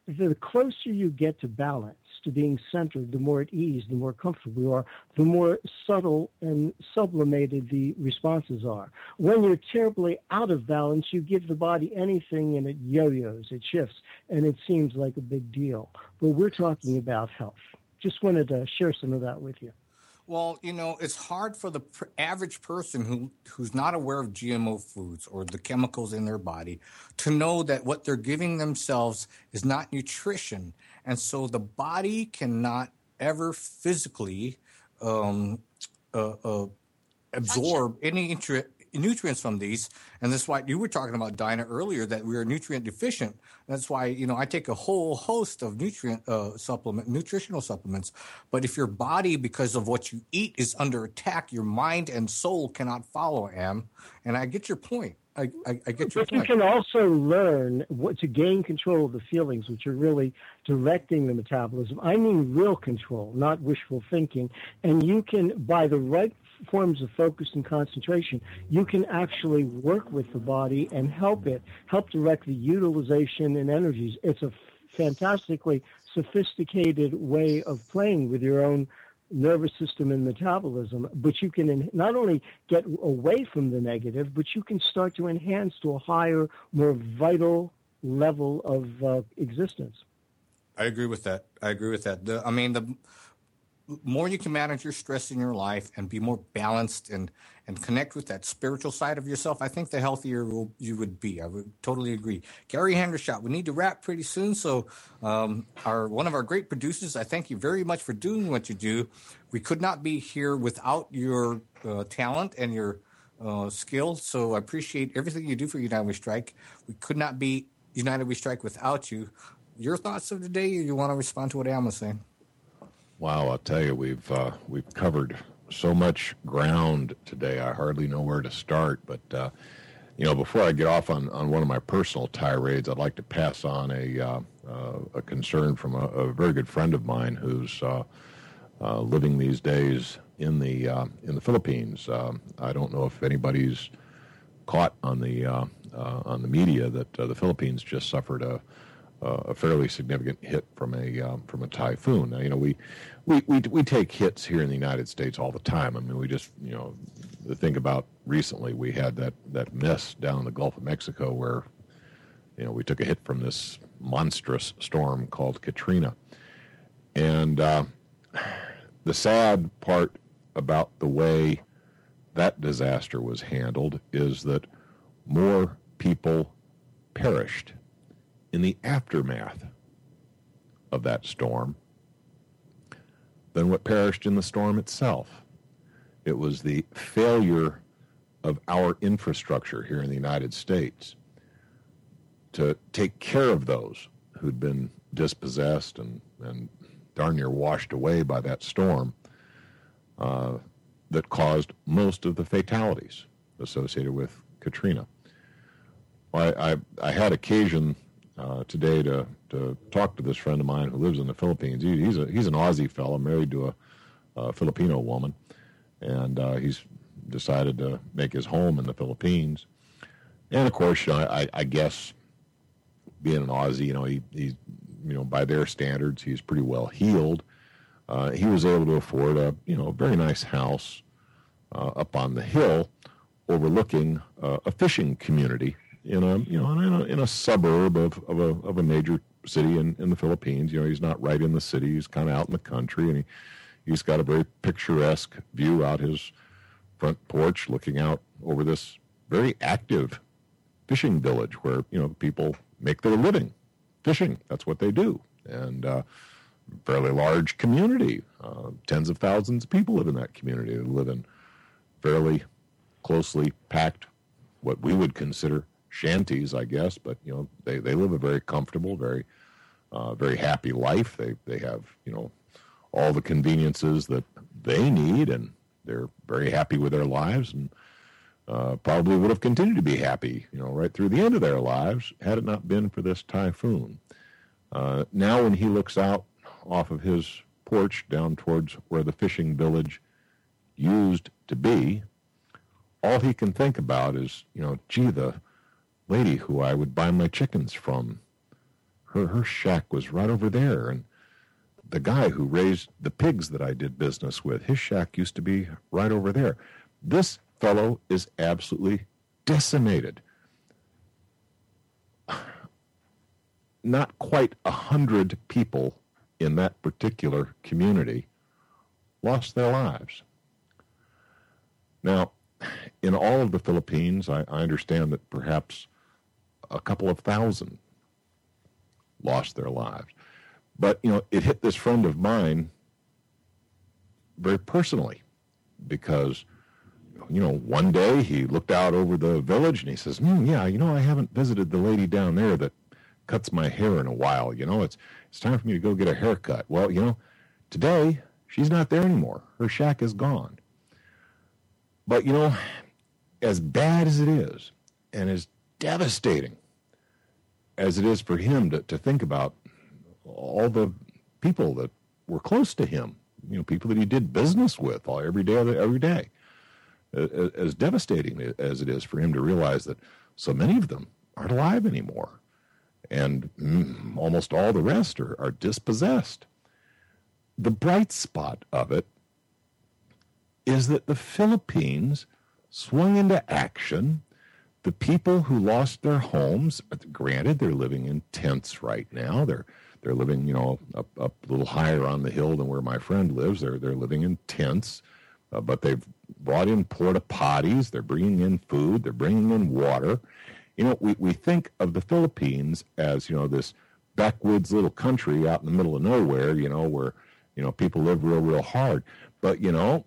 the closer you get to balance, to being centered, the more at ease, the more comfortable you are, the more subtle and sublimated the responses are. When you're terribly out of balance, you give the body anything and it yo-yos, it shifts, and it seems like a big deal. But we're talking about health. Just wanted to share some of that with you. Well, you know, it's hard for the pr- average person who who's not aware of G M O foods or the chemicals in their body to know that what they're giving themselves is not nutrition. And so the body cannot ever physically um, uh, uh, absorb any intri- nutrients from these. And that's why you were talking about, Dinah, earlier, that we are nutrient deficient. That's why, you know, I take a whole host of nutrient uh, supplement, nutritional supplements. But if your body, because of what you eat, is under attack, your mind and soul cannot follow, Am. And I get your point. I, I, I get your but point. You can also learn what, to gain control of the feelings, which are really directing the metabolism. I mean real control, not wishful thinking. And you can, by the right forms of focus and concentration, you can actually work with the body and help it, help direct the utilization and energies. It's a fantastically sophisticated way of playing with your own nervous system and metabolism, but you can not only get away from the negative, but you can start to enhance to a higher, more vital level of uh, existence. I agree with that. I agree with that. The, I mean, the more you can manage your stress in your life and be more balanced and, and connect with that spiritual side of yourself, I think the healthier you would be. I would totally agree. Gary Hendershot, we need to wrap pretty soon. So um, our one of our great producers, I thank you very much for doing what you do. We could not be here without your uh, talent and your uh, skill. So I appreciate everything you do for United We Strike. We could not be United We Strike without you. Your thoughts of the day, or you want to respond to what Al was saying? Wow, I'll tell you, we've uh, we've covered so much ground today. I hardly know where to start. But uh, you know, before I get off on, on one of my personal tirades, I'd like to pass on a uh, uh, a concern from a, a very good friend of mine who's uh, uh, living these days in the uh, in the Philippines. Um, I don't know if anybody's caught on the uh, uh, on the media that uh, the Philippines just suffered a. Uh, a fairly significant hit from a um, from a typhoon. Now, you know, we, we we we take hits here in the United States all the time. I mean, we just, you know, think about recently we had that, that mess down in the Gulf of Mexico where, you know, we took a hit from this monstrous storm called Katrina. And uh, the sad part about the way that disaster was handled is that more people perished in the aftermath of that storm than what perished in the storm itself. It was the failure of our infrastructure here in the United States to take care of those who'd been dispossessed and, and darn near washed away by that storm uh, that caused most of the fatalities associated with Katrina. I, I, I had occasion Uh, today to, to talk to this friend of mine who lives in the Philippines. He, he's a he's an Aussie fellow married to a, a Filipino woman, and uh, he's decided to make his home in the Philippines. And of course, you know, I, I guess being an Aussie, you know, he he's you know by their standards, he's pretty well heeled. Uh, he was able to afford a you know a very nice house uh, up on the hill, overlooking uh, a fishing community in a you know in a, in a suburb of, of a of a major city in, in the Philippines. You know, he's not right in the city; he's kind of out in the country, and he he's got a very picturesque view out his front porch, looking out over this very active fishing village where you know people make their living fishing. That's what they do, and uh, fairly large community. Uh, tens of thousands of people live in that community. They live in fairly closely packed, what we would consider shanties, I guess, but you know they, they live a very comfortable, very uh, very happy life. They they have you know all the conveniences that they need, and they're very happy with their lives, and uh, probably would have continued to be happy, you know, right through the end of their lives had it not been for this typhoon. Uh, now, when he looks out off of his porch down towards where the fishing village used to be, all he can think about is, you know, gee, the lady who I would buy my chickens from, Her her shack was right over there, and the guy who raised the pigs that I did business with, his shack used to be right over there. This fellow is absolutely decimated. Not quite a hundred people in that particular community lost their lives. Now, in all of the Philippines, I, I understand that perhaps a couple of thousand lost their lives. But, you know, it hit this friend of mine very personally because, you know, one day he looked out over the village and he says, mm, yeah, you know, I haven't visited the lady down there that cuts my hair in a while. You know, it's it's time for me to go get a haircut. Well, you know, today she's not there anymore. Her shack is gone. But, you know, as bad as it is and as devastating as it is for him to, to think about all the people that were close to him, you know, people that he did business with all, every day, every day, as, as devastating as it is for him to realize that so many of them aren't alive anymore. And mm, almost all the rest are, are dispossessed. The bright spot of it is that the Philippines swung into action. The people who lost their homes, granted, they're living in tents right now. They're they're living, you know, up, up a little higher on the hill than where my friend lives. They're they're living in tents, uh, but they've brought in porta potties. They're bringing in food. They're bringing in water. You know, we, we think of the Philippines as, you know, this backwoods little country out in the middle of nowhere, you know, where, you know, people live real, real hard. But, you know,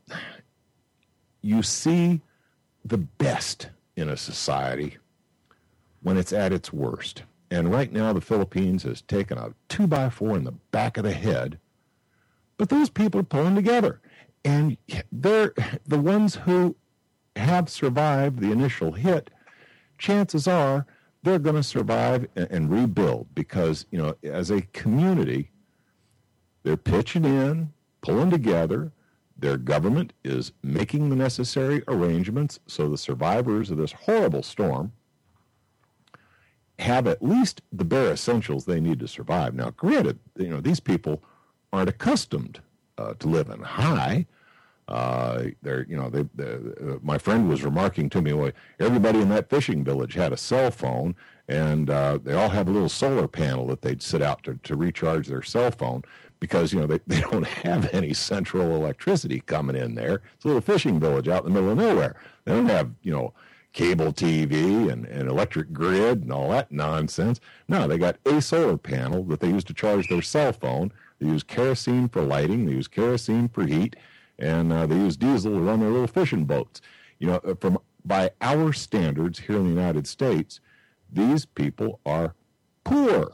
you see the best in a society when it's at its worst. And right now the Philippines has taken a two by four in the back of the head, but those people are pulling together. And they're the ones who have survived the initial hit. Chances are they're going to survive and, and rebuild because, you know, as a community, they're pitching in, pulling together. Their government is making the necessary arrangements so the survivors of this horrible storm have at least the bare essentials they need to survive. Now, granted, you know, these people aren't accustomed uh, to living high. Uh, they're, you know, they, they, uh, my friend was remarking to me, well, everybody in that fishing village had a cell phone, and uh, they all have a little solar panel that they'd sit out to, to recharge their cell phone because, you know, they, they don't have any central electricity coming in there. It's a little fishing village out in the middle of nowhere. They don't have, you know, cable T V and, and electric grid and all that nonsense. No, they got a solar panel that they use to charge their cell phone. They use kerosene for lighting. They use kerosene for heat. And uh, they use diesel to run their little fishing boats. You know, from by our standards here in the United States, these people are poor.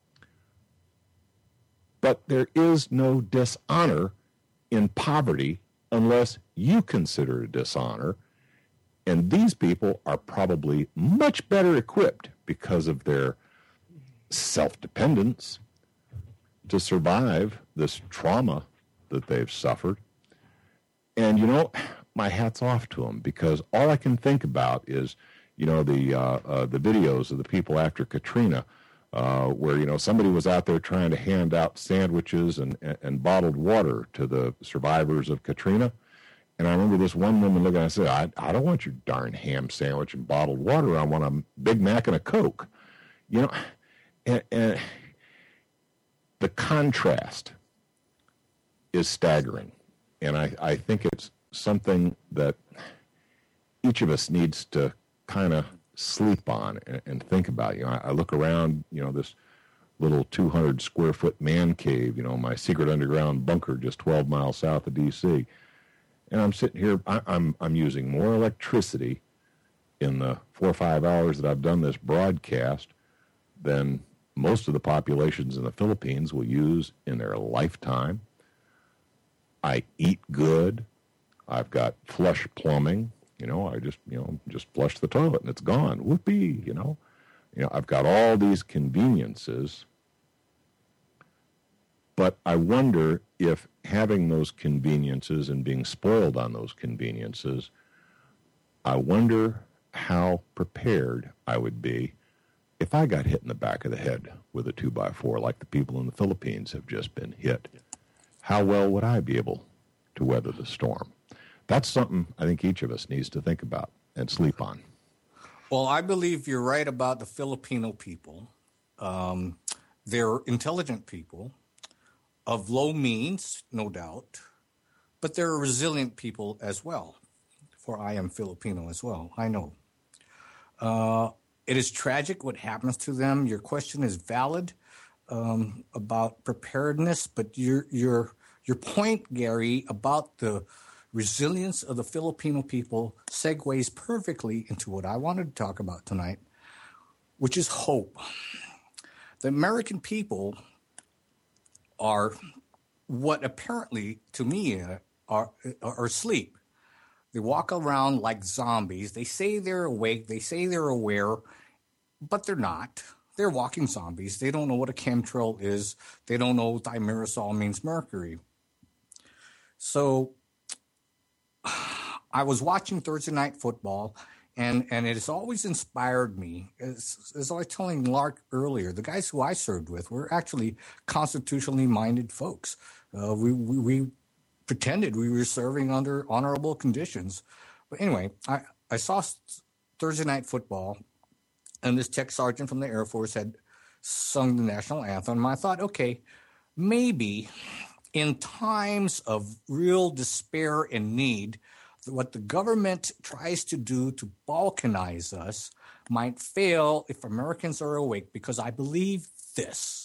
But there is no dishonor in poverty unless you consider it dishonor. And these people are probably much better equipped because of their self-dependence to survive this trauma that they've suffered. And, you know, my hat's off to them because all I can think about is, you know, the uh, uh, the videos of the people after Katrina uh, where, you know, somebody was out there trying to hand out sandwiches and, and, and bottled water to the survivors of Katrina. And I remember this one woman looking and I said, I, I don't want your darn ham sandwich and bottled water. I want a Big Mac and a Coke. You know, and, and the contrast is staggering. And I, I think it's something that each of us needs to kind of sleep on and, and think about. You know, I, I look around, you know, this little two hundred square foot man cave, you know, my secret underground bunker just twelve miles south of D C. And I'm sitting here, I, I'm I'm using more electricity in the four or five hours that I've done this broadcast than most of the populations in the Philippines will use in their lifetime. I eat good. I've got flush plumbing. You know, I just, you know, just flush the toilet and it's gone. Whoopee, you know. You know, I've got all these conveniences. But I wonder if having those conveniences and being spoiled on those conveniences, I wonder how prepared I would be if I got hit in the back of the head with a two by four like the people in the Philippines have just been hit, how well would I be able to weather the storm? That's something I think each of us needs to think about and sleep on. Well, I believe you're right about the Filipino people. Um, they're intelligent people of low means, no doubt, but they're resilient people as well, for I am Filipino as well, I know. Uh, it is tragic what happens to them. Your question is valid um, about preparedness, but your your your point, Gary, about the resilience of the Filipino people segues perfectly into what I wanted to talk about tonight, which is hope. The American people are what apparently, to me, uh, are, are asleep. They walk around like zombies. They say they're awake. They say they're aware, but they're not. They're walking zombies. They don't know what a chemtrail is. They don't know thimerosal means mercury. So I was watching Thursday Night Football, and, and it has always inspired me. As, as I was telling Lark earlier, the guys who I served with were actually constitutionally minded folks. Uh, we, we, we pretended we were serving under honorable conditions. But anyway, I, I saw Thursday Night Football, and this tech sergeant from the Air Force had sung the national anthem. And I thought, okay, maybe in times of real despair and need, what the government tries to do to balkanize us might fail if Americans are awake, because I believe this.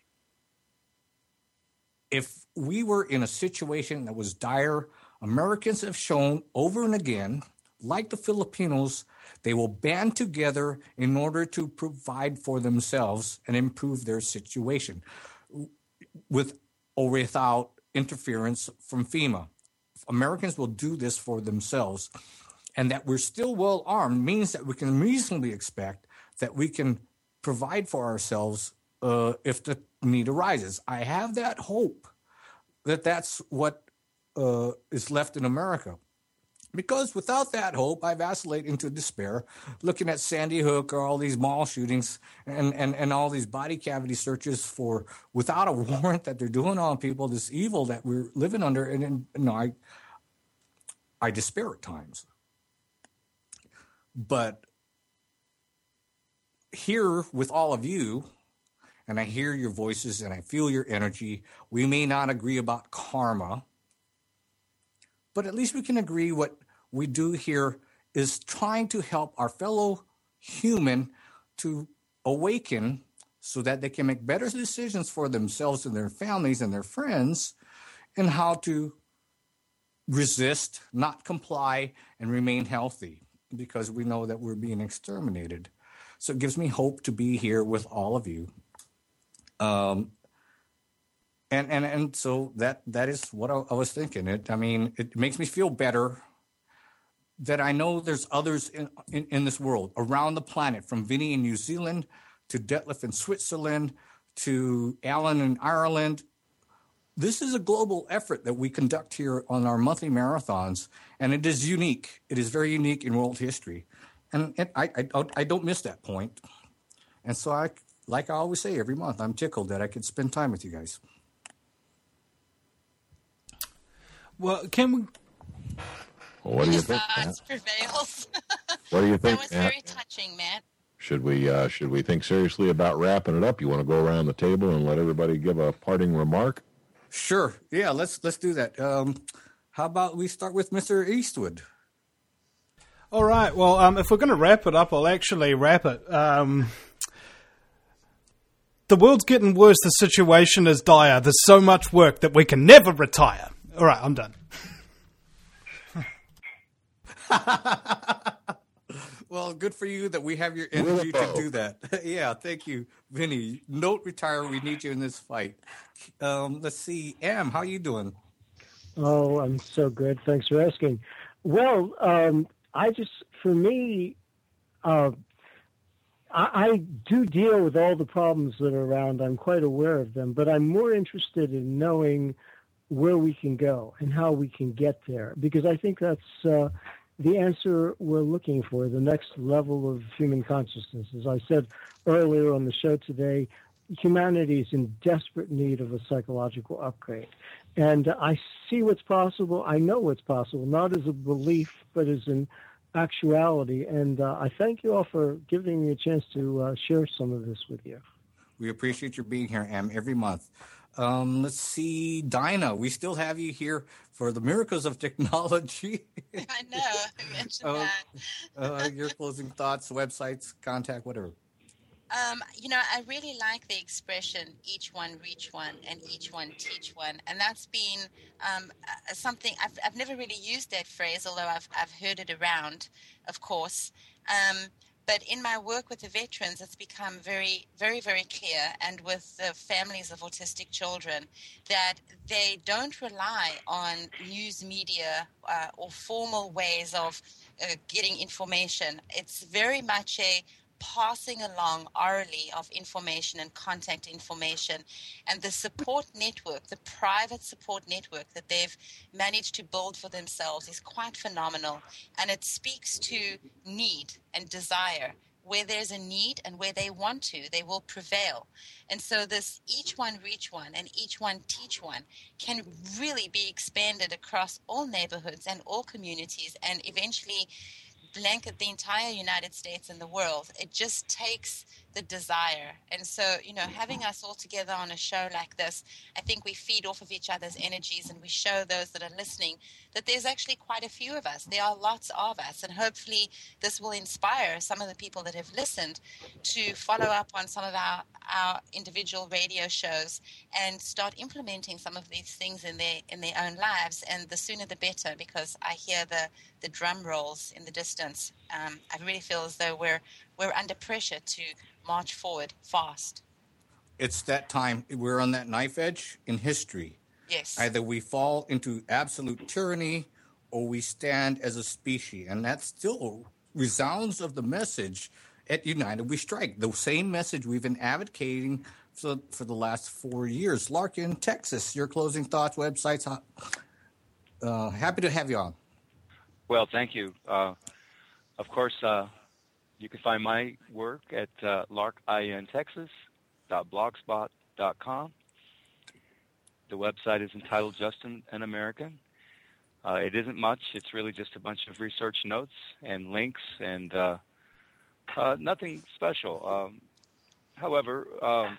If we were in a situation that was dire, Americans have shown over and again, like the Filipinos, they will band together in order to provide for themselves and improve their situation with or without interference from FEMA. Americans will do this for themselves, and that we're still well armed means that we can reasonably expect that we can provide for ourselves uh, if the need arises. I have that hope that that's what uh, is left in America, because without that hope, I vacillate into despair, looking at Sandy Hook or all these mall shootings and, and, and all these body cavity searches for without a warrant that they're doing on people, this evil that we're living under. And, and you know, I, I despair at times. But here with all of you, and I hear your voices and I feel your energy, we may not agree about karma, but at least we can agree what we do here is trying to help our fellow human to awaken so that they can make better decisions for themselves and their families and their friends, and how to resist, not comply, and remain healthy, because we know that we're being exterminated. So it gives me hope to be here with all of you. Um, And, and and so that that is what I, I was thinking. It I mean, it makes me feel better that I know there's others in, in, in this world, around the planet, from Vinny in New Zealand to Detlef in Switzerland to Alan in Ireland. This is a global effort that we conduct here on our monthly marathons, and it is unique. It is very unique in world history, and it, I, I don't I don't miss that point. And so I, like I always say every month, I'm tickled that I could spend time with you guys. Well, can we? Well, what do you think, Silence Matt? prevails. What do you think, That was Matt? very touching, Matt. Should we uh, should we think seriously about wrapping it up? You want to go around the table and let everybody give a parting remark? Sure. Yeah, let's let's do that. Um, how about we start with Mister Eastwood? All right. Well, um, if we're going to wrap it up, I'll actually wrap it. Um, the world's getting worse. The situation is dire. There's so much work that we can never retire. All right, I'm done. Well, good for you that we have your energy to do that. Yeah, thank you, Vinny. Don't retire. We need you in this fight. Um, let's see. Em, how you doing? Oh, I'm so good. Thanks for asking. Well, um, I just, for me, uh, I, I do deal with all the problems that are around. I'm quite aware of them, but I'm more interested in knowing where we can go and how we can get there, because I think that's uh, the answer we're looking for, the next level of human consciousness. As I said earlier on the show today, humanity is in desperate need of a psychological upgrade. And I see what's possible. I know what's possible, not as a belief, but as an actuality. And uh, I thank you all for giving me a chance to uh, share some of this with you. We appreciate your being here, Am, every month. Um, let's see, Dinah, we still have you here for the miracles of technology. I know. I mentioned uh, that. uh, your closing thoughts, websites, contact, whatever. Um, you know, I really like the expression, each one reach one and each one teach one. And that's been um, uh, something, I've, I've never really used that phrase, although I've, I've heard it around, of course. Um, but in my work with the veterans, it's become very, very, very clear, and with the families of autistic children, that they don't rely on news media uh, or formal ways of uh, getting information. It's very much a passing along orally of information and contact information, and the support network, the private support network that they've managed to build for themselves is quite phenomenal, and it speaks to need and desire. Where there's a need and where they want to, they will prevail. And so this each one reach one and each one teach one can really be expanded across all neighborhoods and all communities, and eventually blanket the entire United States and the world. It just takes the desire. And so, you know, having us all together on a show like this, I think we feed off of each other's energies, and we show those that are listening that there's actually quite a few of us. There are lots of us, and hopefully this will inspire some of the people that have listened to follow up on some of our, our individual radio shows and start implementing some of these things in their in their own lives. And the sooner the better, because I hear the, the drum rolls in the distance. Um, I really feel as though we're we're under pressure to march forward fast. It's that time. We're on that knife edge in history. Yes. Either we fall into absolute tyranny or we stand as a species. And that still resounds of the message at United We Strike, the same message we've been advocating for, for the last four years. Larkin, Texas, your closing thoughts, websites. Uh, happy to have you on. Well, thank you. Uh, of course, uh, you can find my work at uh, lark in texas dot blogspot dot com. The website is entitled Just an, an American. Uh, it isn't much. It's really just a bunch of research notes and links and uh, uh, nothing special. Um, however, um,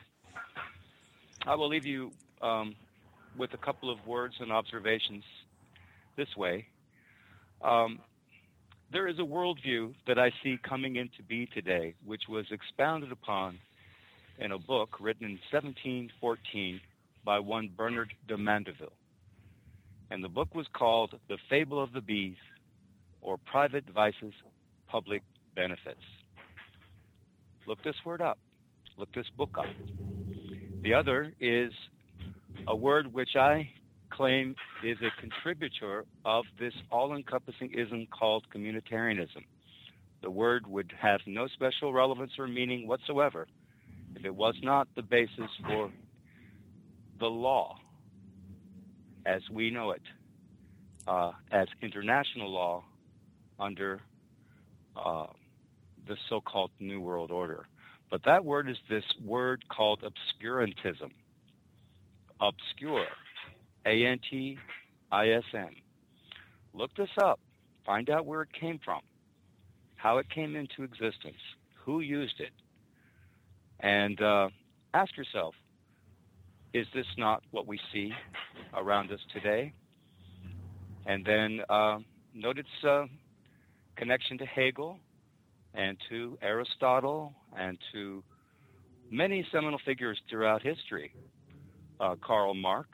I will leave you um, with a couple of words and observations this way. Um, there is a worldview that I see coming into be today, which was expounded upon in a book written in seventeen fourteen by one Bernard de Mandeville. And the book was called The Fable of the Bees, or Private Vices, Public Benefits. Look this word up. Look this book up. The other is a word which I claim is a contributor of this all-encompassing ism called communitarianism. The word would have no special relevance or meaning whatsoever if it was not the basis for the law as we know it, uh, as international law under uh, the so-called New World Order. But that word is this word called obscurantism. Obscure. A N T I S M. Look this up. Find out where it came from, how it came into existence, who used it, and uh, ask yourself, is this not what we see around us today? And then uh, note its uh, connection to Hegel and to Aristotle and to many seminal figures throughout history. Uh, Karl Marx.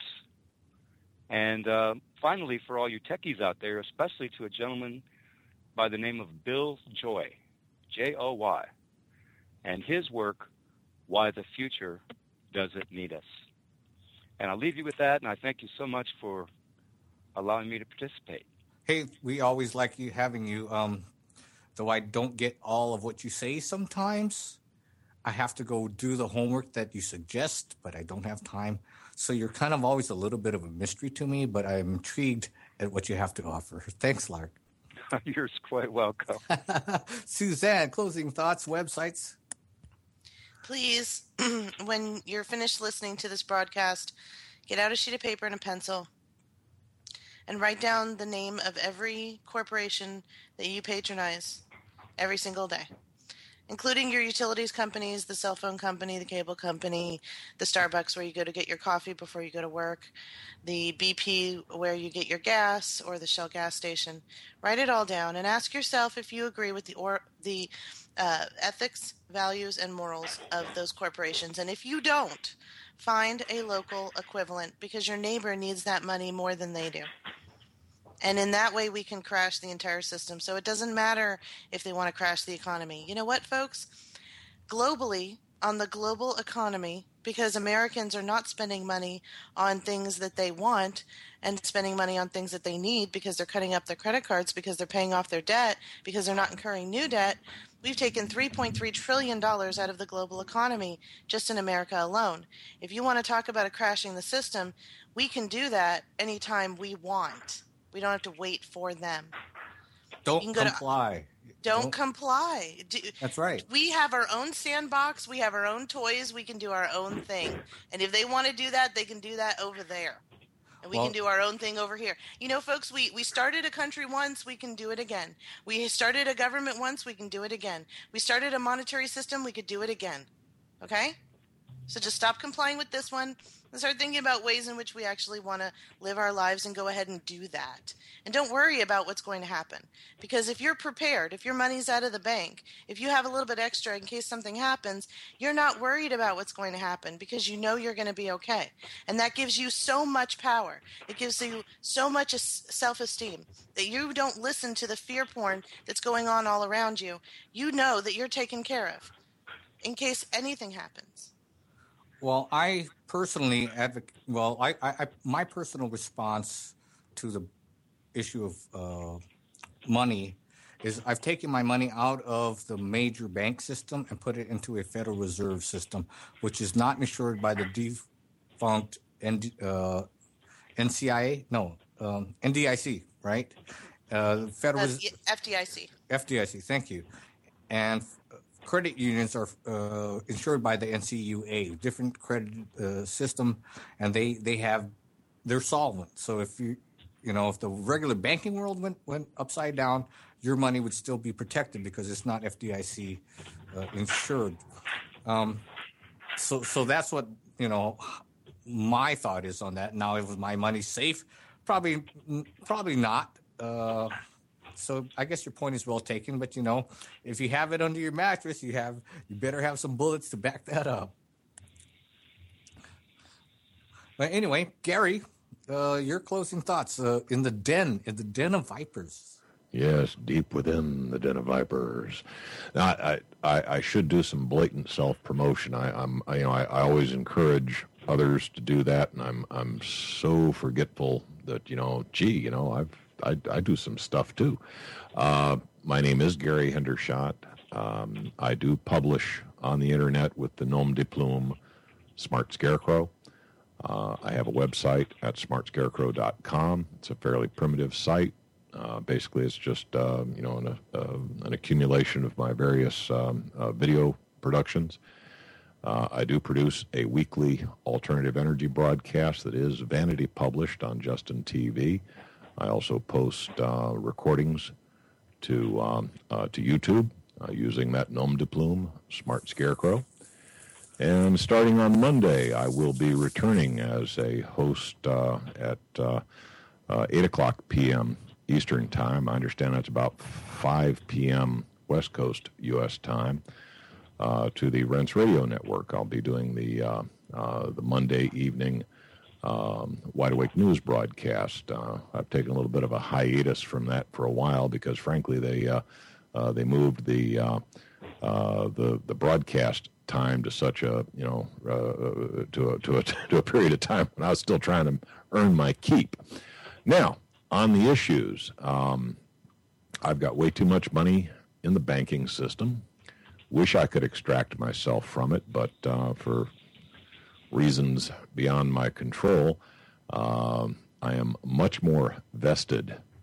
And uh, finally, for all you techies out there, especially to a gentleman by the name of Bill Joy, J O Y, and his work, Why the Future Doesn't Need Us. And I'll leave you with that, and I thank you so much for allowing me to participate. Hey, we always like you having you. Um, though I don't get all of what you say sometimes, I have to go do the homework that you suggest, but I don't have time. So you're kind of always a little bit of a mystery to me, but I'm intrigued at what you have to offer. Thanks, Lark. You're quite welcome. Suzanne, closing thoughts, websites? Please, when you're finished listening to this broadcast, get out a sheet of paper and a pencil and write down the name of every corporation that you patronize every single day, including your utilities companies, the cell phone company, the cable company, the Starbucks where you go to get your coffee before you go to work, the B P where you get your gas, or the Shell gas station. Write it all down and ask yourself if you agree with the or the uh, ethics, values, and morals of those corporations. And if you don't, find a local equivalent, because your neighbor needs that money more than they do. And in that way, we can crash the entire system. So it doesn't matter if they want to crash the economy. You know what, folks? Globally, on the global economy, because Americans are not spending money on things that they want and spending money on things that they need because they're cutting up their credit cards, because they're paying off their debt, because they're not incurring new debt, we've taken three point three trillion dollars out of the global economy just in America alone. If you want to talk about a crashing the system, we can do that anytime we want. We don't have to wait for them. Don't comply. To, don't, don't comply. Do, That's right. We have our own sandbox. We have our own toys. We can do our own thing. And if they want to do that, they can do that over there. And we well, can do our own thing over here. You know, folks, we, we started a country once, we can do it again. We started a government once, we can do it again. We started a monetary system, we could do it again. Okay? So just stop complying with this one and start thinking about ways in which we actually want to live our lives and go ahead and do that. And don't worry about what's going to happen. Because if you're prepared, if your money's out of the bank, if you have a little bit extra in case something happens, you're not worried about what's going to happen because you know you're going to be okay. And that gives you so much power. It gives you so much self-esteem that you don't listen to the fear porn that's going on all around you. You know that you're taken care of in case anything happens. Well, I personally advocate. Well, I, I, I, my personal response to the issue of uh, money is I've taken my money out of the major bank system and put it into a Federal Reserve system, which is not insured by the defunct N, uh, N C I A. No, um, N D I C, right? Uh, Federal uh, F D I C. F D I C. Thank you. And credit unions are uh, insured by the N C U A, different credit uh, system, and they, they have they're solvent. So if you you know if the regular banking world went went upside down, your money would still be protected because it's not F D I C uh, insured. Um, so so that's what you know my thought is on that. Now, if my money's safe, probably probably not. Uh, So I guess your point is well taken, but you know, if you have it under your mattress, you have you better have some bullets to back that up. But anyway, Gary, uh, your closing thoughts uh, in the den, in the den of vipers. Yes, deep within the den of vipers. Now, I I, I should do some blatant self promotion. I, I'm I, you know I, I always encourage others to do that, and I'm I'm so forgetful that you know, gee, you know I've. I, I do some stuff too. Uh, my name is Gary Hendershot. Um, I do publish on the internet with the Nom de Plume Smart Scarecrow. Uh, I have a website at smart scarecrow dot com. It's a fairly primitive site. Uh, basically, it's just uh, you know an, uh, an accumulation of my various um, uh, video productions. Uh, I do produce a weekly alternative energy broadcast that is vanity published on Justin T V. I also post uh, recordings to um, uh, to YouTube uh, using that Nom de Plume Smart Scarecrow. And starting on Monday, I will be returning as a host uh, at uh, uh, eight o'clock p.m. Eastern Time. I understand that's about five p.m. West Coast U S time uh, to the Rents Radio Network. I'll be doing the uh, uh, the Monday evening Um, Wide Awake News broadcast. Uh, I've taken a little bit of a hiatus from that for a while because, frankly, they uh, uh, they moved the uh, uh, the the broadcast time to such a you know uh, to a, to a to a period of time when I was still trying to earn my keep. Now, on the issues, um, I've got way too much money in the banking system. Wish I could extract myself from it, but uh, for reasons beyond my control, uh, I am much more vested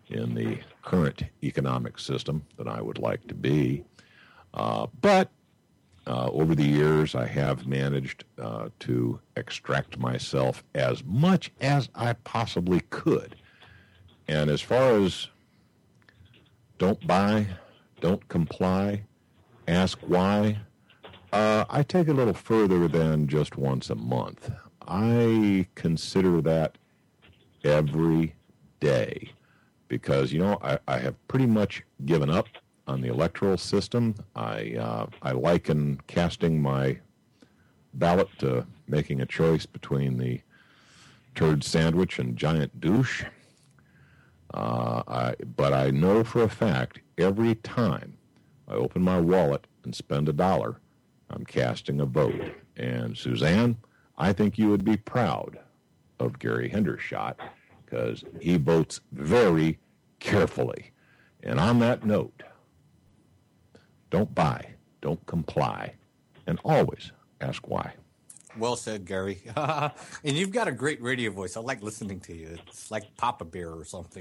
in the current economic system than I would like to be. Uh, but uh, over the years, I have managed uh, to extract myself as much as I possibly could. And as far as don't buy, don't comply, ask why, uh, I take it a little further than just once a month. I consider that every day because, you know, I, I have pretty much given up on the electoral system. I, uh, I liken casting my ballot to making a choice between the turd sandwich and giant douche. Uh, I, but I know for a fact every time I open my wallet and spend a dollar, I'm casting a vote. And Suzanne, I think you would be proud of Gary Hendershot because he votes very carefully. And on that note, don't buy, don't comply, and always ask why. Well said, Gary. And you've got a great radio voice. I like listening to you. It's like Papa Bear or something.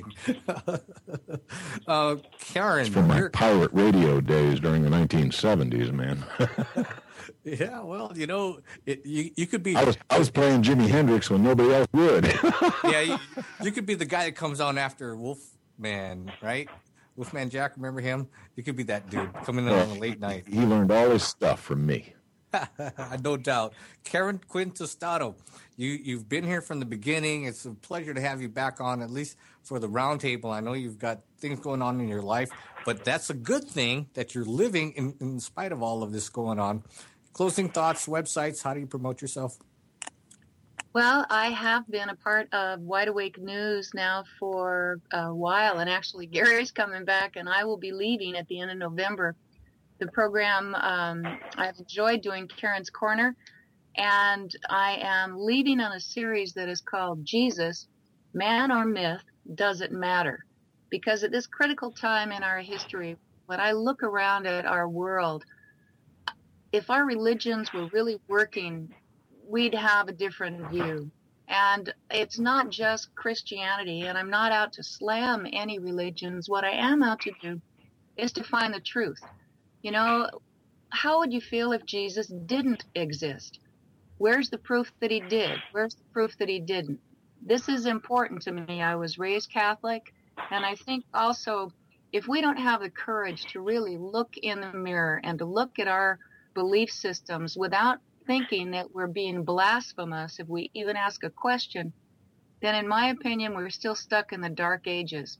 uh, Karen. It's from my you're... pirate radio days during the nineteen seventies, man. Yeah, well, you know, it, you you could be. I was I was playing Jimi Hendrix when nobody else would. Yeah, you, you could be the guy that comes on after Wolfman, right? Wolfman Jack, remember him? You could be that dude coming in well, on a late night. He learned all his stuff from me. No doubt. Karen Quintostado, you, you've been here from the beginning. It's a pleasure to have you back on, at least for the roundtable. I know you've got things going on in your life, but that's a good thing that you're living in, in spite of all of this going on. Closing thoughts, websites, how do you promote yourself? Well, I have been a part of Wide Awake News now for a while, and actually Gary's coming back, and I will be leaving at the end of November. The program, um, I've enjoyed doing Karen's Corner, and I am leaving on a series that is called Jesus, Man or Myth, Does It Matter? Because at this critical time in our history, when I look around at our world, if our religions were really working, we'd have a different view. And it's not just Christianity, and I'm not out to slam any religions. What I am out to do is to find the truth. You know, how would you feel if Jesus didn't exist? Where's the proof that he did? Where's the proof that he didn't? This is important to me. I was raised Catholic, and I think also if we don't have the courage to really look in the mirror and to look at our belief systems without thinking that we're being blasphemous if we even ask a question, then in my opinion, we're still stuck in the dark ages.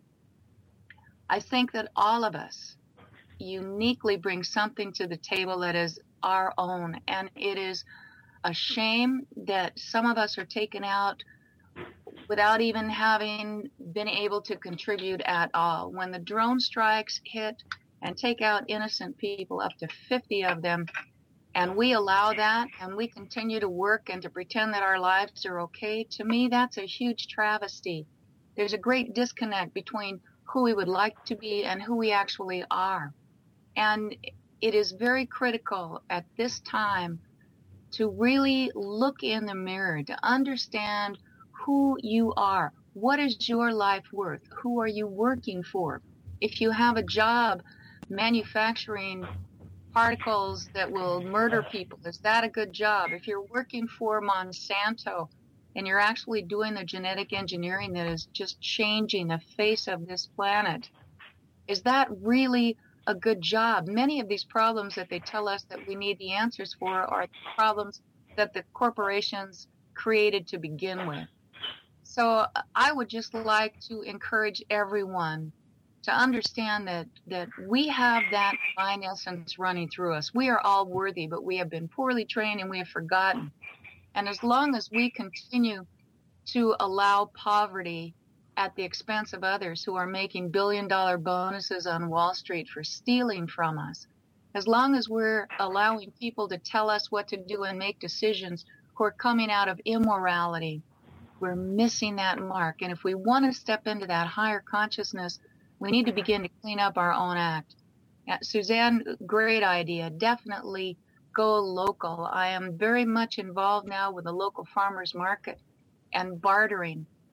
I think that all of us uniquely bring something to the table that is our own, and it is a shame that some of us are taken out without even having been able to contribute at all. When the drone strikes hit and take out innocent people, up to fifty of them, and we allow that and we continue to work and to pretend that our lives are okay, to me that's a huge travesty. There's a great disconnect between who we would like to be and who we actually are. And it is very critical at this time to really look in the mirror, to understand who you are. What is your life worth? Who are you working for? If you have a job manufacturing particles that will murder people, is that a good job? If you're working for Monsanto and you're actually doing the genetic engineering that is just changing the face of this planet, is that really a good job? Many of these problems that they tell us that we need the answers for are problems that the corporations created to begin with. So I would just like to encourage everyone to understand that, that we have that divine essence running through us. We are all worthy, but we have been poorly trained and we have forgotten. And as long as we continue to allow poverty at the expense of others who are making billion dollar bonuses on Wall Street for stealing from us, as long as we're allowing people to tell us what to do and make decisions who are coming out of immorality, we're missing that mark. And if we want to step into that higher consciousness, we need to begin to clean up our own act. Yeah, Suzanne, great idea. Definitely go local. I am very much involved now with the local farmers market and bartering.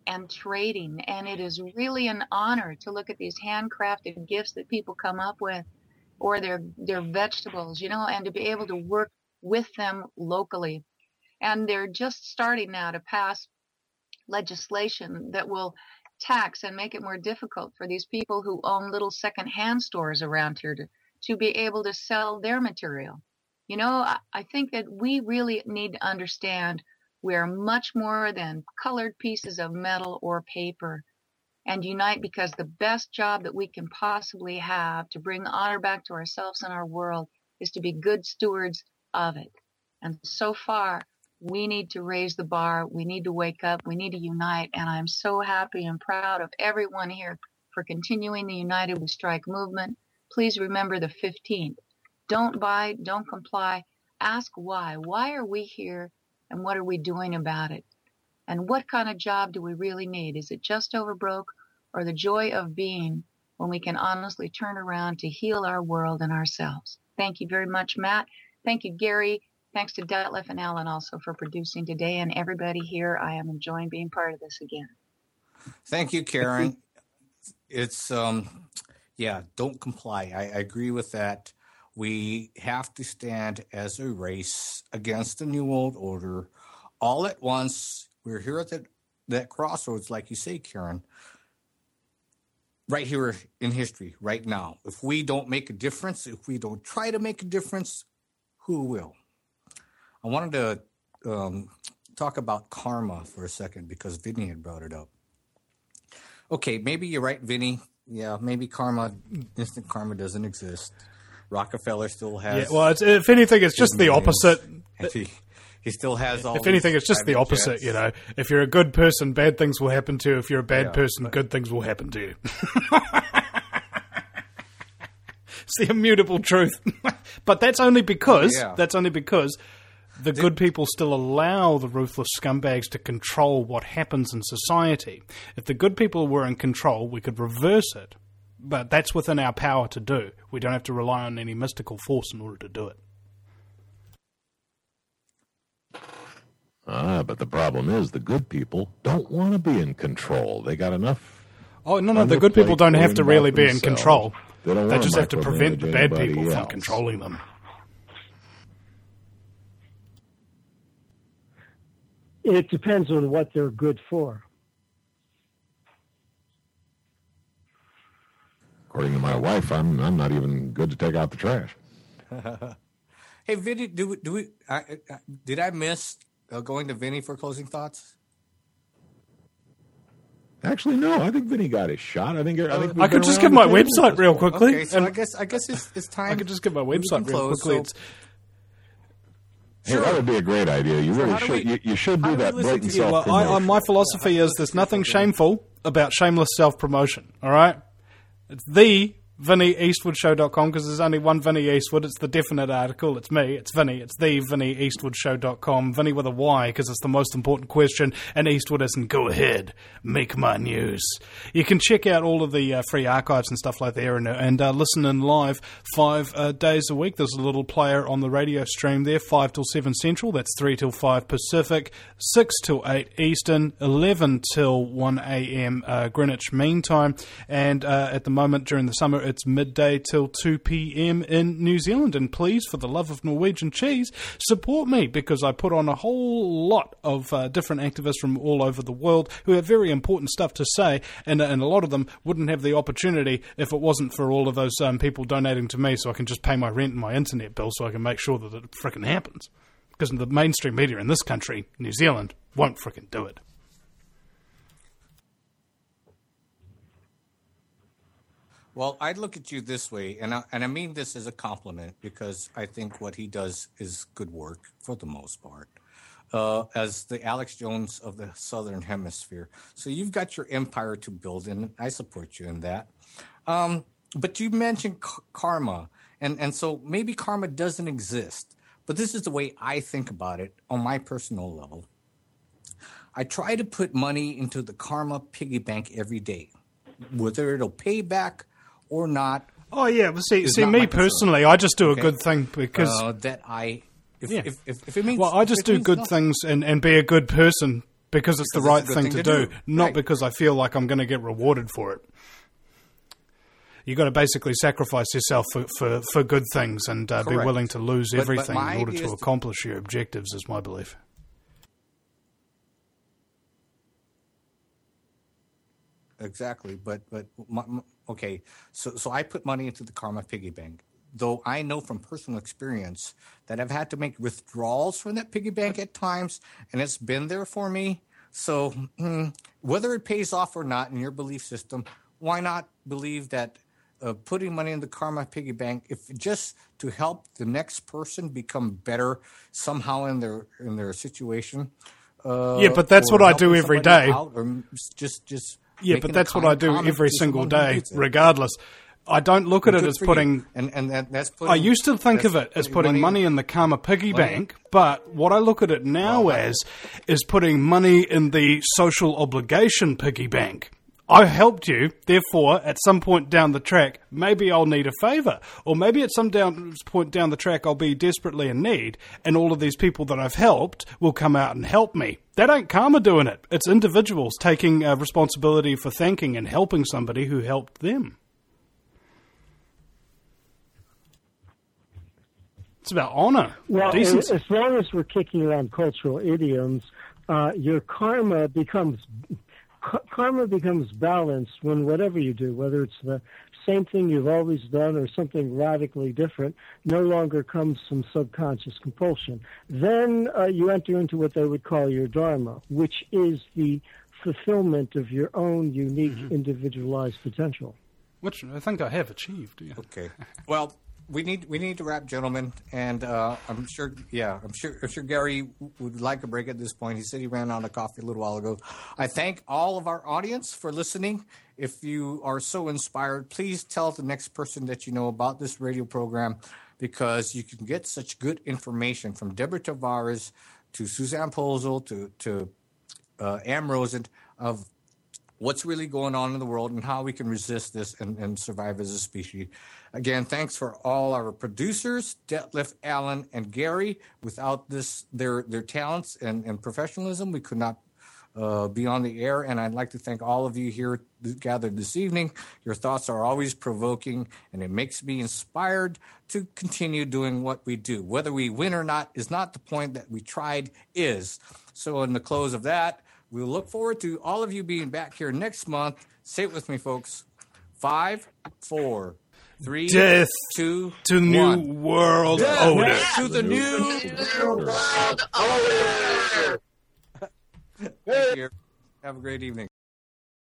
and trading. And it is really an honor to look at these handcrafted gifts that people come up with, or their, their vegetables, you know, and to be able to work with them locally. And they're just starting now to pass legislation that will tax and make it more difficult for these people who own little second-hand stores around here to, to be able to sell their material. You know, I, I think that we really need to understand we're much more than colored pieces of metal or paper, and unite, because the best job that we can possibly have to bring honor back to ourselves and our world is to be good stewards of it. And so far, we need to raise the bar. We need to wake up. We need to unite. And I'm so happy and proud of everyone here for continuing the United We Strike movement. Please remember the fifteenth. Don't buy, don't comply. Ask why. Why are we here, and what are we doing about it? And what kind of job do we really need? Is it just over broke, or the joy of being when we can honestly turn around to heal our world and ourselves? Thank you very much, Matt. Thank you, Gary. Thanks to Detlef and Alan also for producing today, and everybody here. I am enjoying being part of this again. Thank you, Karen. It's, um, yeah, don't comply. I, I agree with that. We have to stand as a race against the New World Order all at once. We're here at the, that crossroads, like you say, Karen, right here in history, right now. If we don't make a difference, if we don't try to make a difference, who will? I wanted to um, talk about karma for a second because Vinny had brought it up. Okay, maybe you're right, Vinny. Yeah, maybe karma, instant karma doesn't exist. Rockefeller still has... Yeah, well, it's, if anything, it's just the opposite. He, he still has all... If anything, it's just the opposite, jets. You know. If you're a good person, bad things will happen to you. If you're a bad yeah, person, but... good things will happen to you. It's the immutable truth. But that's only because... Yeah. That's only because... The good people still allow the ruthless scumbags to control what happens in society. If the good people were in control, we could reverse it. But that's within our power to do. We don't have to rely on any mystical force in order to do it. Ah, but the problem is the good people don't want to be in control. They got enough. Oh, no, no, the good people don't have to really be in control. They, they just have to prevent the bad people else. from controlling them. It depends on what they're good for. According to my wife, I'm I'm not even good to take out the trash. Hey, Vinny, do we, do we? I, I, did I miss uh, going to Vinny for closing thoughts? Actually, no. I think Vinny got his shot. I think I think I could just give my website real quickly. Okay, so and I guess I guess it's, it's time. I could just give my website real close, quickly. So. Hey, sure. That would be a great idea. You so really should. We, you, you should do that blatant yeah, well, I, I, my philosophy is there's nothing shameful about shameless self-promotion. All right, it's the Vinny Eastwood Show dot com because there's only one Vinny Eastwood. It's the definite article. It's me. It's Vinny. It's the Vinny Eastwood Show dot com. Vinny with a Y because it's the most important question. And Eastwood isn't go ahead, make my news. You can check out all of the uh, free archives and stuff like that and, and uh, listen in live five uh, days a week. There's a little player on the radio stream there, five till seven Central. That's three till five Pacific, six till eight Eastern, eleven till one a.m. Uh, Greenwich Mean Time. And uh, at the moment during the summer, it's midday till two p.m. in New Zealand. And please, for the love of Norwegian cheese, support me because I put on a whole lot of uh, different activists from all over the world who have very important stuff to say, and, and a lot of them wouldn't have the opportunity if it wasn't for all of those um, people donating to me so I can just pay my rent and my internet bill so I can make sure that it frickin' happens. Because the mainstream media in this country, New Zealand, won't frickin' do it. Well, I'd look at you this way, and I, and I mean this as a compliment because I think what he does is good work for the most part. Uh, as the Alex Jones of the Southern Hemisphere. So you've got your empire to build, and I support you in that. Um, but you mentioned k- karma, and, and so maybe karma doesn't exist. But this is the way I think about it on my personal level. I try to put money into the karma piggy bank every day, whether it'll pay back or not. Oh, yeah. But see, see me personally, I just do okay. a good thing because... Uh, that I... If, yeah. if, if, if it means, well, I just do good nothing. things and, and be a good person because it's Because the right it's a good thing, thing to, to do, do. not Right. because I feel like I'm going to get rewarded for it. You got to basically sacrifice yourself for, for, for good things and uh, be Correct. willing to lose But- but everything my in order idea to is to- accomplish your objectives, is my belief. Exactly, but but my, my- okay. So so I put money into the Karma piggy bank, though I know from personal experience that I've had to make withdrawals from that piggy bank at times, and it's been there for me. So mm, whether it pays off or not in your belief system, why not believe that uh, putting money in the Karma piggy bank, if just to help the next person become better somehow in their in their situation. Uh, Yeah, but that's or what I do helping every somebody day. out, or just just Yeah, making but a that's what kind I do comment every to single someone who day, needs it. regardless. I don't look at Well, it good as for you. putting... and and that, that's putting, I used to think of that's it as putting money in the Karma piggy money- bank, but what I look at it now Well, I- as is putting money in the social obligation piggy bank. I helped you, therefore, at some point down the track, maybe I'll need a favour. Or maybe at some down, point down the track, I'll be desperately in need, and all of these people that I've helped will come out and help me. That ain't karma doing it. It's individuals taking uh, responsibility for thanking and helping somebody who helped them. It's about honour, Well, decency. as long as we're kicking around cultural idioms, uh, your karma becomes karma becomes balanced when whatever you do, whether it's the same thing you've always done or something radically different, no longer comes from subconscious compulsion. Then uh, you enter into what they would call your dharma, which is the fulfillment of your own unique, Mm-hmm. individualized potential. Which I think I have achieved. Yeah. Okay. Well, we need we need to wrap, gentlemen, and uh, I'm sure. Yeah, I'm sure. I'm sure Gary would like a break at this point. He said he ran out of coffee a little while ago. I thank all of our audience for listening. If you are so inspired, please tell the next person that you know about this radio program, because you can get such good information from Deborah Tavares to Suzanne Posel to to uh, Am Rosen of what's really going on in the world and how we can resist this and, and survive as a species. Again, thanks for all our producers, Detlef, Allen, and Gary. Without this, their their talents and, and professionalism, we could not uh, be on the air. And I'd like to thank all of you here gathered this evening. Your thoughts are always provoking, and it makes me inspired to continue doing what we do. Whether we win or not is not the point. That we tried is. So in the close of that, we'll look forward to all of you being back here next month. Say it with me, folks. Five, four, three, Death two, to the new one. world Death order. to the new world order. Thank you. Have a great evening.